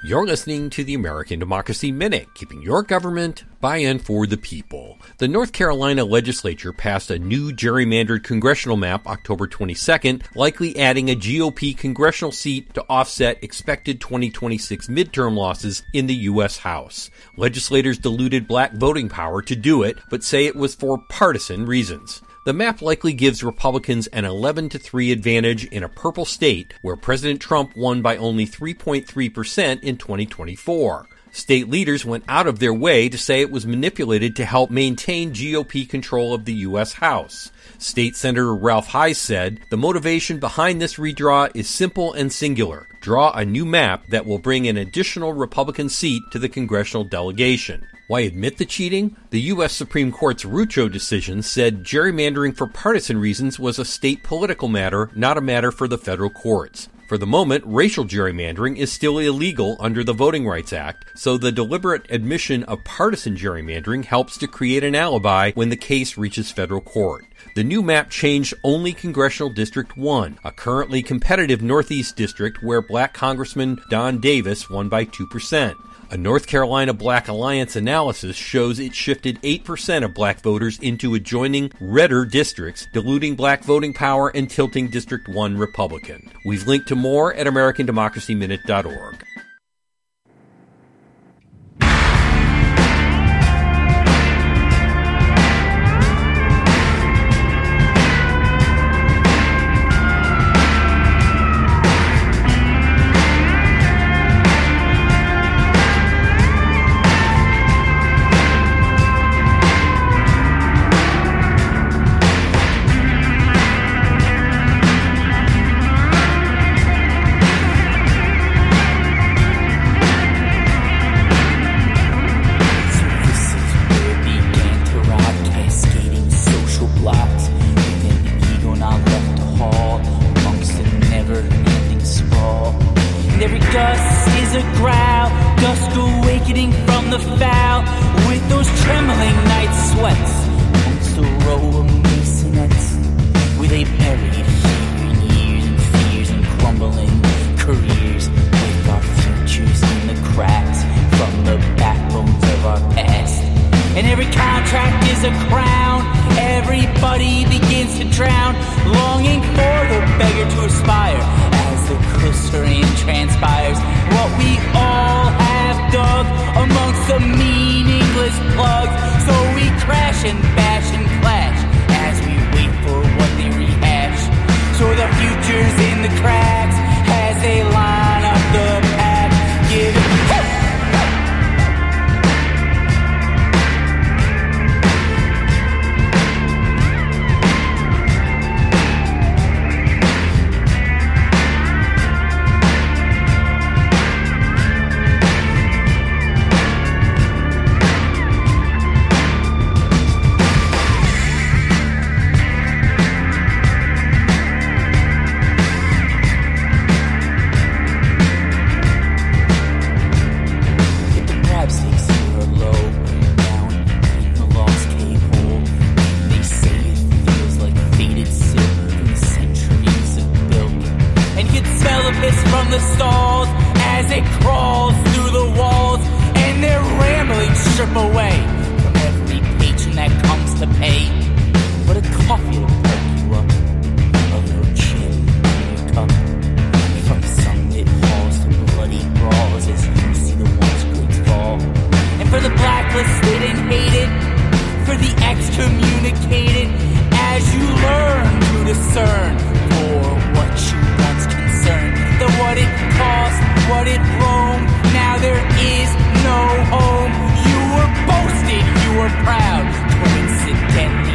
You're listening to the American Democracy Minute, keeping your government by and for the people. The North Carolina legislature passed a new gerrymandered congressional map October twenty-second, likely adding a G O P congressional seat to offset expected twenty twenty-six midterm losses in the U S House. Legislators diluted black voting power to do it, but say it was for partisan reasons. The map likely gives Republicans an eleven to three advantage in a purple state where President Trump won by only three point three percent in twenty twenty-four. State leaders went out of their way to say it was manipulated to help maintain G O P control of the U S House. State Senator Ralph Hise said, "The motivation behind this redraw is simple and singular. Draw a new map that will bring an additional Republican seat to the congressional delegation." Why admit the cheating? The U S Supreme Court's Rucho decision said gerrymandering for partisan reasons was a state political matter, not a matter for the federal courts. For the moment, racial gerrymandering is still illegal under the Voting Rights Act, so the deliberate admission of partisan gerrymandering helps to create an alibi when the case reaches federal court. The new map changed only Congressional District one, a currently competitive Northeast district where black Congressman Don Davis won by two percent. A North Carolina Black Alliance analysis shows it shifted eight percent of black voters into adjoining redder districts, diluting black voting power and tilting District one Republican. We've linked to more at American Democracy Minute dot org.
Now there is no home. You were boasted, you were proud. Coincidentally,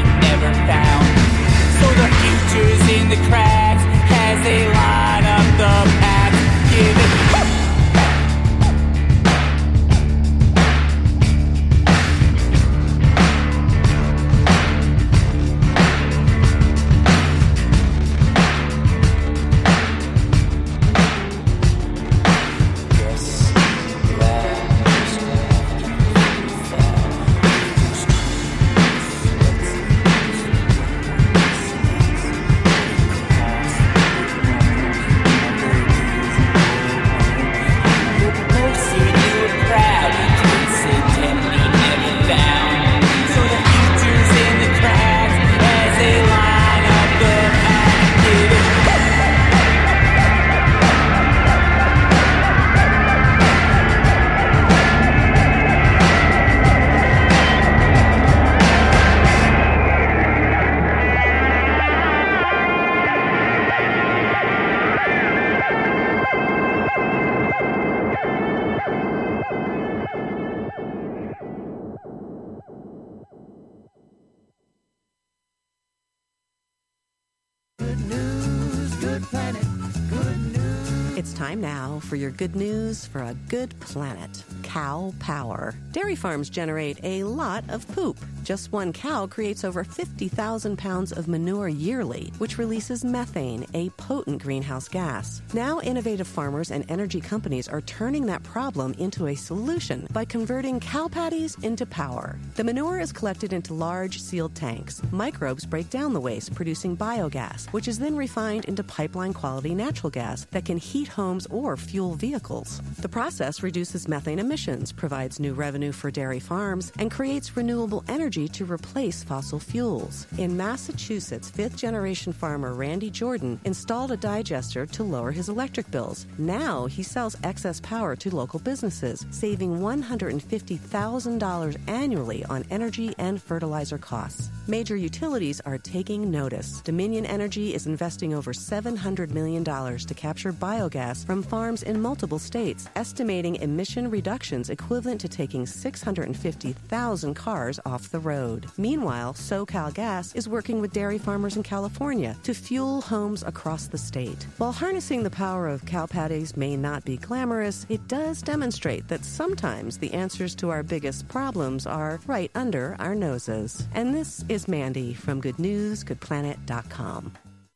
It's time now for your good news for a good planet. Cow power. Dairy farms generate a lot of poop. Just one cow creates over fifty thousand pounds of manure yearly, which releases methane, a potent greenhouse gas. Now, innovative farmers and energy companies are turning that problem into a solution by converting cow patties into power. The manure is collected into large, sealed tanks. Microbes break down the waste, producing biogas, which is then refined into pipeline-quality natural gas that can heat homes or fuel vehicles. The process reduces methane emissions, provides new revenue for dairy farms, and creates renewable energy to replace fossil fuels. In Massachusetts, fifth-generation farmer Randy Jordan installed a digester to lower his electric bills. Now he sells excess power to local businesses, saving one hundred fifty thousand dollars annually on energy and fertilizer costs. Major utilities are taking notice. Dominion Energy is investing over seven hundred million dollars to capture biogas from farms in multiple states, estimating emission reductions equivalent to taking six hundred fifty thousand cars off the road. Meanwhile, SoCal Gas is working with dairy farmers in California to fuel homes across the state. While harnessing the power of cow patties may not be glamorous, it does demonstrate that sometimes the answers to our biggest problems are right under our noses. And this is Mandy from good news good planet dot com.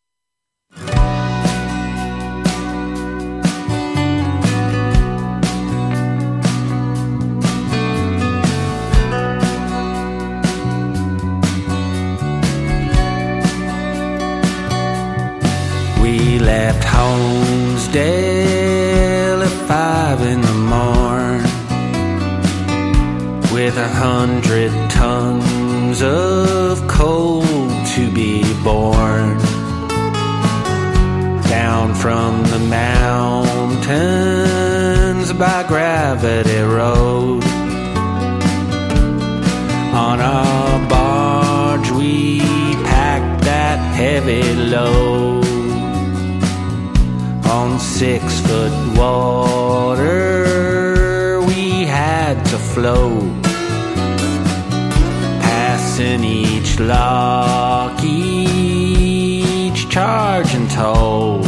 We left Holmesdale at five in the morn with a hundred tons of coal to be borne down from the mountains by Gravity Road. On our barge we packed that heavy load. On six-foot water we had to float, passing each lock, each charge and toll.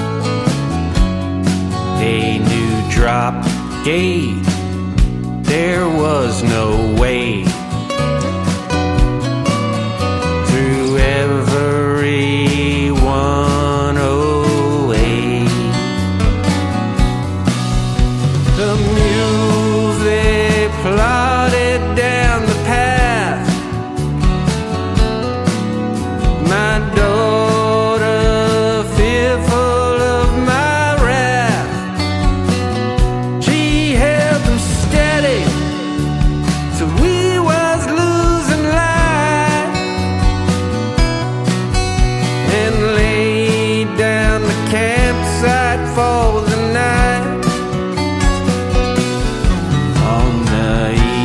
A new drop gate, there was no way through every one oh eight. The mules, they plodded down the path. My daughter, fearful of my wrath, she held them steady, so we was losing light, and laid down the campsite for the night. On the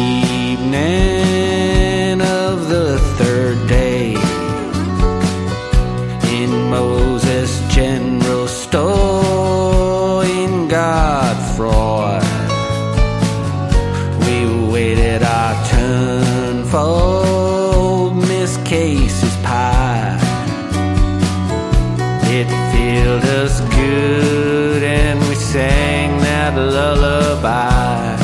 evening of the third day, in Moses General Store in Godfroy, we waited our turn for Miss Casey's pie. It filled us good and we sang that lullaby.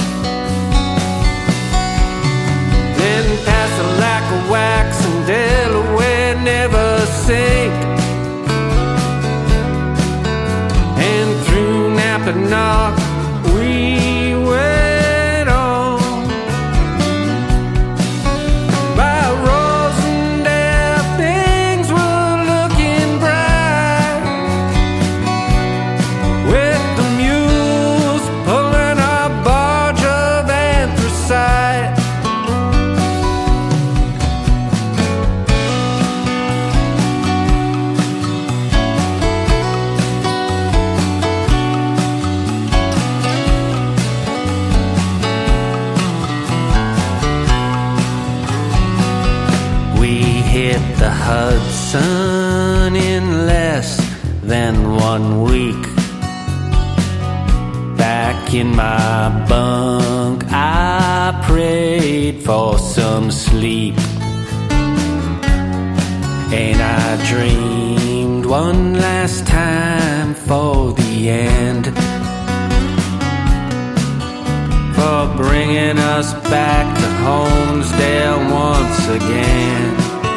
Then past the lack of wax and Delaware never sink, and through Napanock we went on. By Rosendale things were looking bright, with the mules pulling our barge of anthracite. Hit the Hudson in less than one week. Back in my bunk I prayed for some sleep, and I dreamed one last time for the end, for bringing us back to Honesdale once again,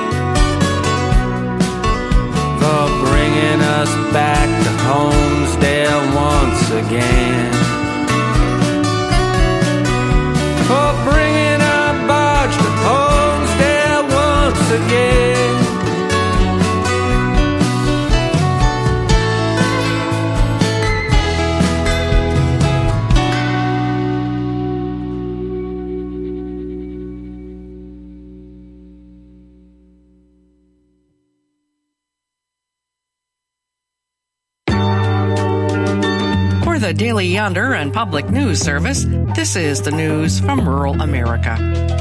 for bringing us back to Honesdale once again, for bringing our barge to Honesdale once again.
The Daily Yonder and Public News Service, this is the news from rural America.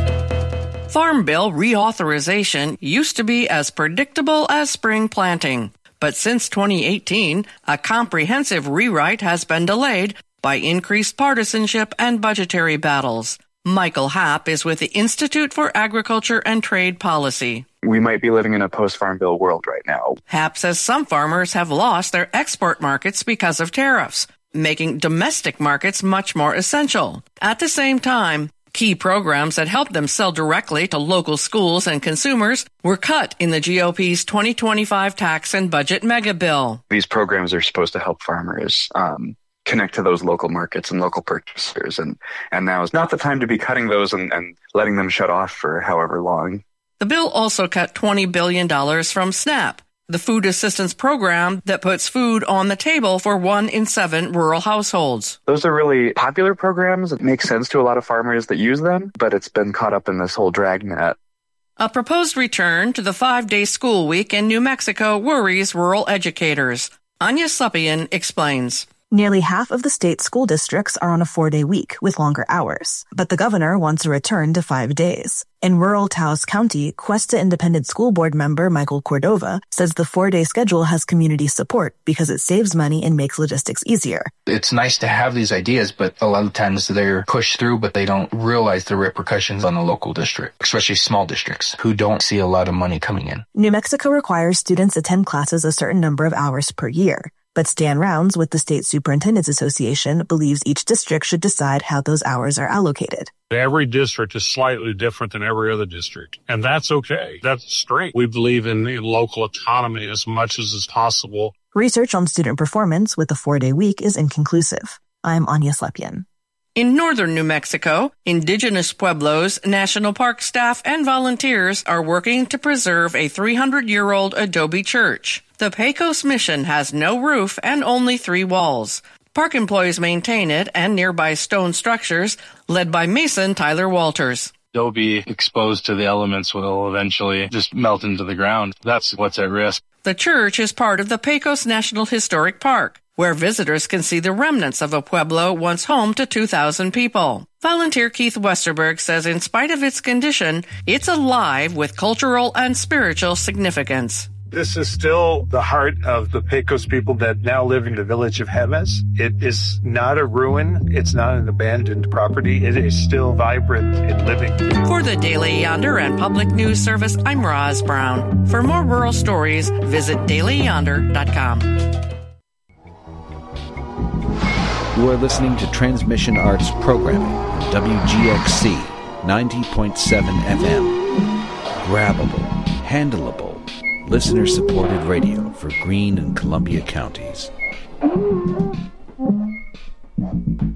Farm Bill reauthorization used to be as predictable as spring planting, but since twenty eighteen, a comprehensive rewrite has been delayed by increased partisanship and budgetary battles. Michael Happ is with the Institute for Agriculture and Trade Policy.
We might be living in a post-Farm Bill world right now.
Happ says some farmers have lost their export markets because of tariffs, making domestic markets much more essential. At the same time, key programs that helped them sell directly to local schools and consumers were cut in the G O P's twenty twenty-five tax and budget mega bill.
These programs are supposed to help farmers um, connect to those local markets and local purchasers, and, and now is not the time to be cutting those and, and letting them shut off for however long.
The bill also cut twenty billion dollars from SNAP, the food assistance program that puts food on the table for one in seven rural households.
Those are really popular programs. It makes sense to a lot of farmers that use them, but it's been caught up in this whole dragnet.
A proposed return to the five-day school week in New Mexico worries rural educators. Anya Slepian explains.
Nearly half of the state's school districts are on a four-day week with longer hours, but the governor wants a return to five days. In rural Taos County, Cuesta Independent School Board member Michael Cordova says the four-day schedule has community support because it saves money and makes logistics easier.
It's nice to have these ideas, but a lot of times they're pushed through, but they don't realize the repercussions on the local district, especially small districts who don't see a lot of money coming in.
New Mexico requires students attend classes a certain number of hours per year. But Stan Rounds with the State Superintendents Association believes each district should decide how those hours are allocated.
Every district is slightly different than every other district, and that's okay. That's strength. We believe in, in local autonomy as much as is possible.
Research on student performance with the four-day week is inconclusive. I'm Anya Slepian.
In northern New Mexico, indigenous pueblos, national park staff, and volunteers are working to preserve a three hundred year old adobe church. The Pecos Mission has no roof and only three walls. Park employees maintain it and nearby stone structures, led by Mason Tyler Walters.
Adobe exposed to the elements will eventually just melt into the ground. That's what's at risk.
The church is part of the Pecos National Historic Park, where visitors can see the remnants of a pueblo once home to two thousand people. Volunteer Keith Westerberg says in spite of its condition, it's alive with cultural and spiritual significance.
This is still the heart of the Pecos people that now live in the village of Jemez. It is not a ruin. It's not an abandoned property. It is still vibrant and living.
For the Daily Yonder and Public News Service, I'm Roz Brown. For more rural stories, visit daily yonder dot com.
You are listening to Transmission Arts Programming on W G X C ninety point seven F M. Grabbable, handleable, listener-supported radio for Greene and Columbia counties.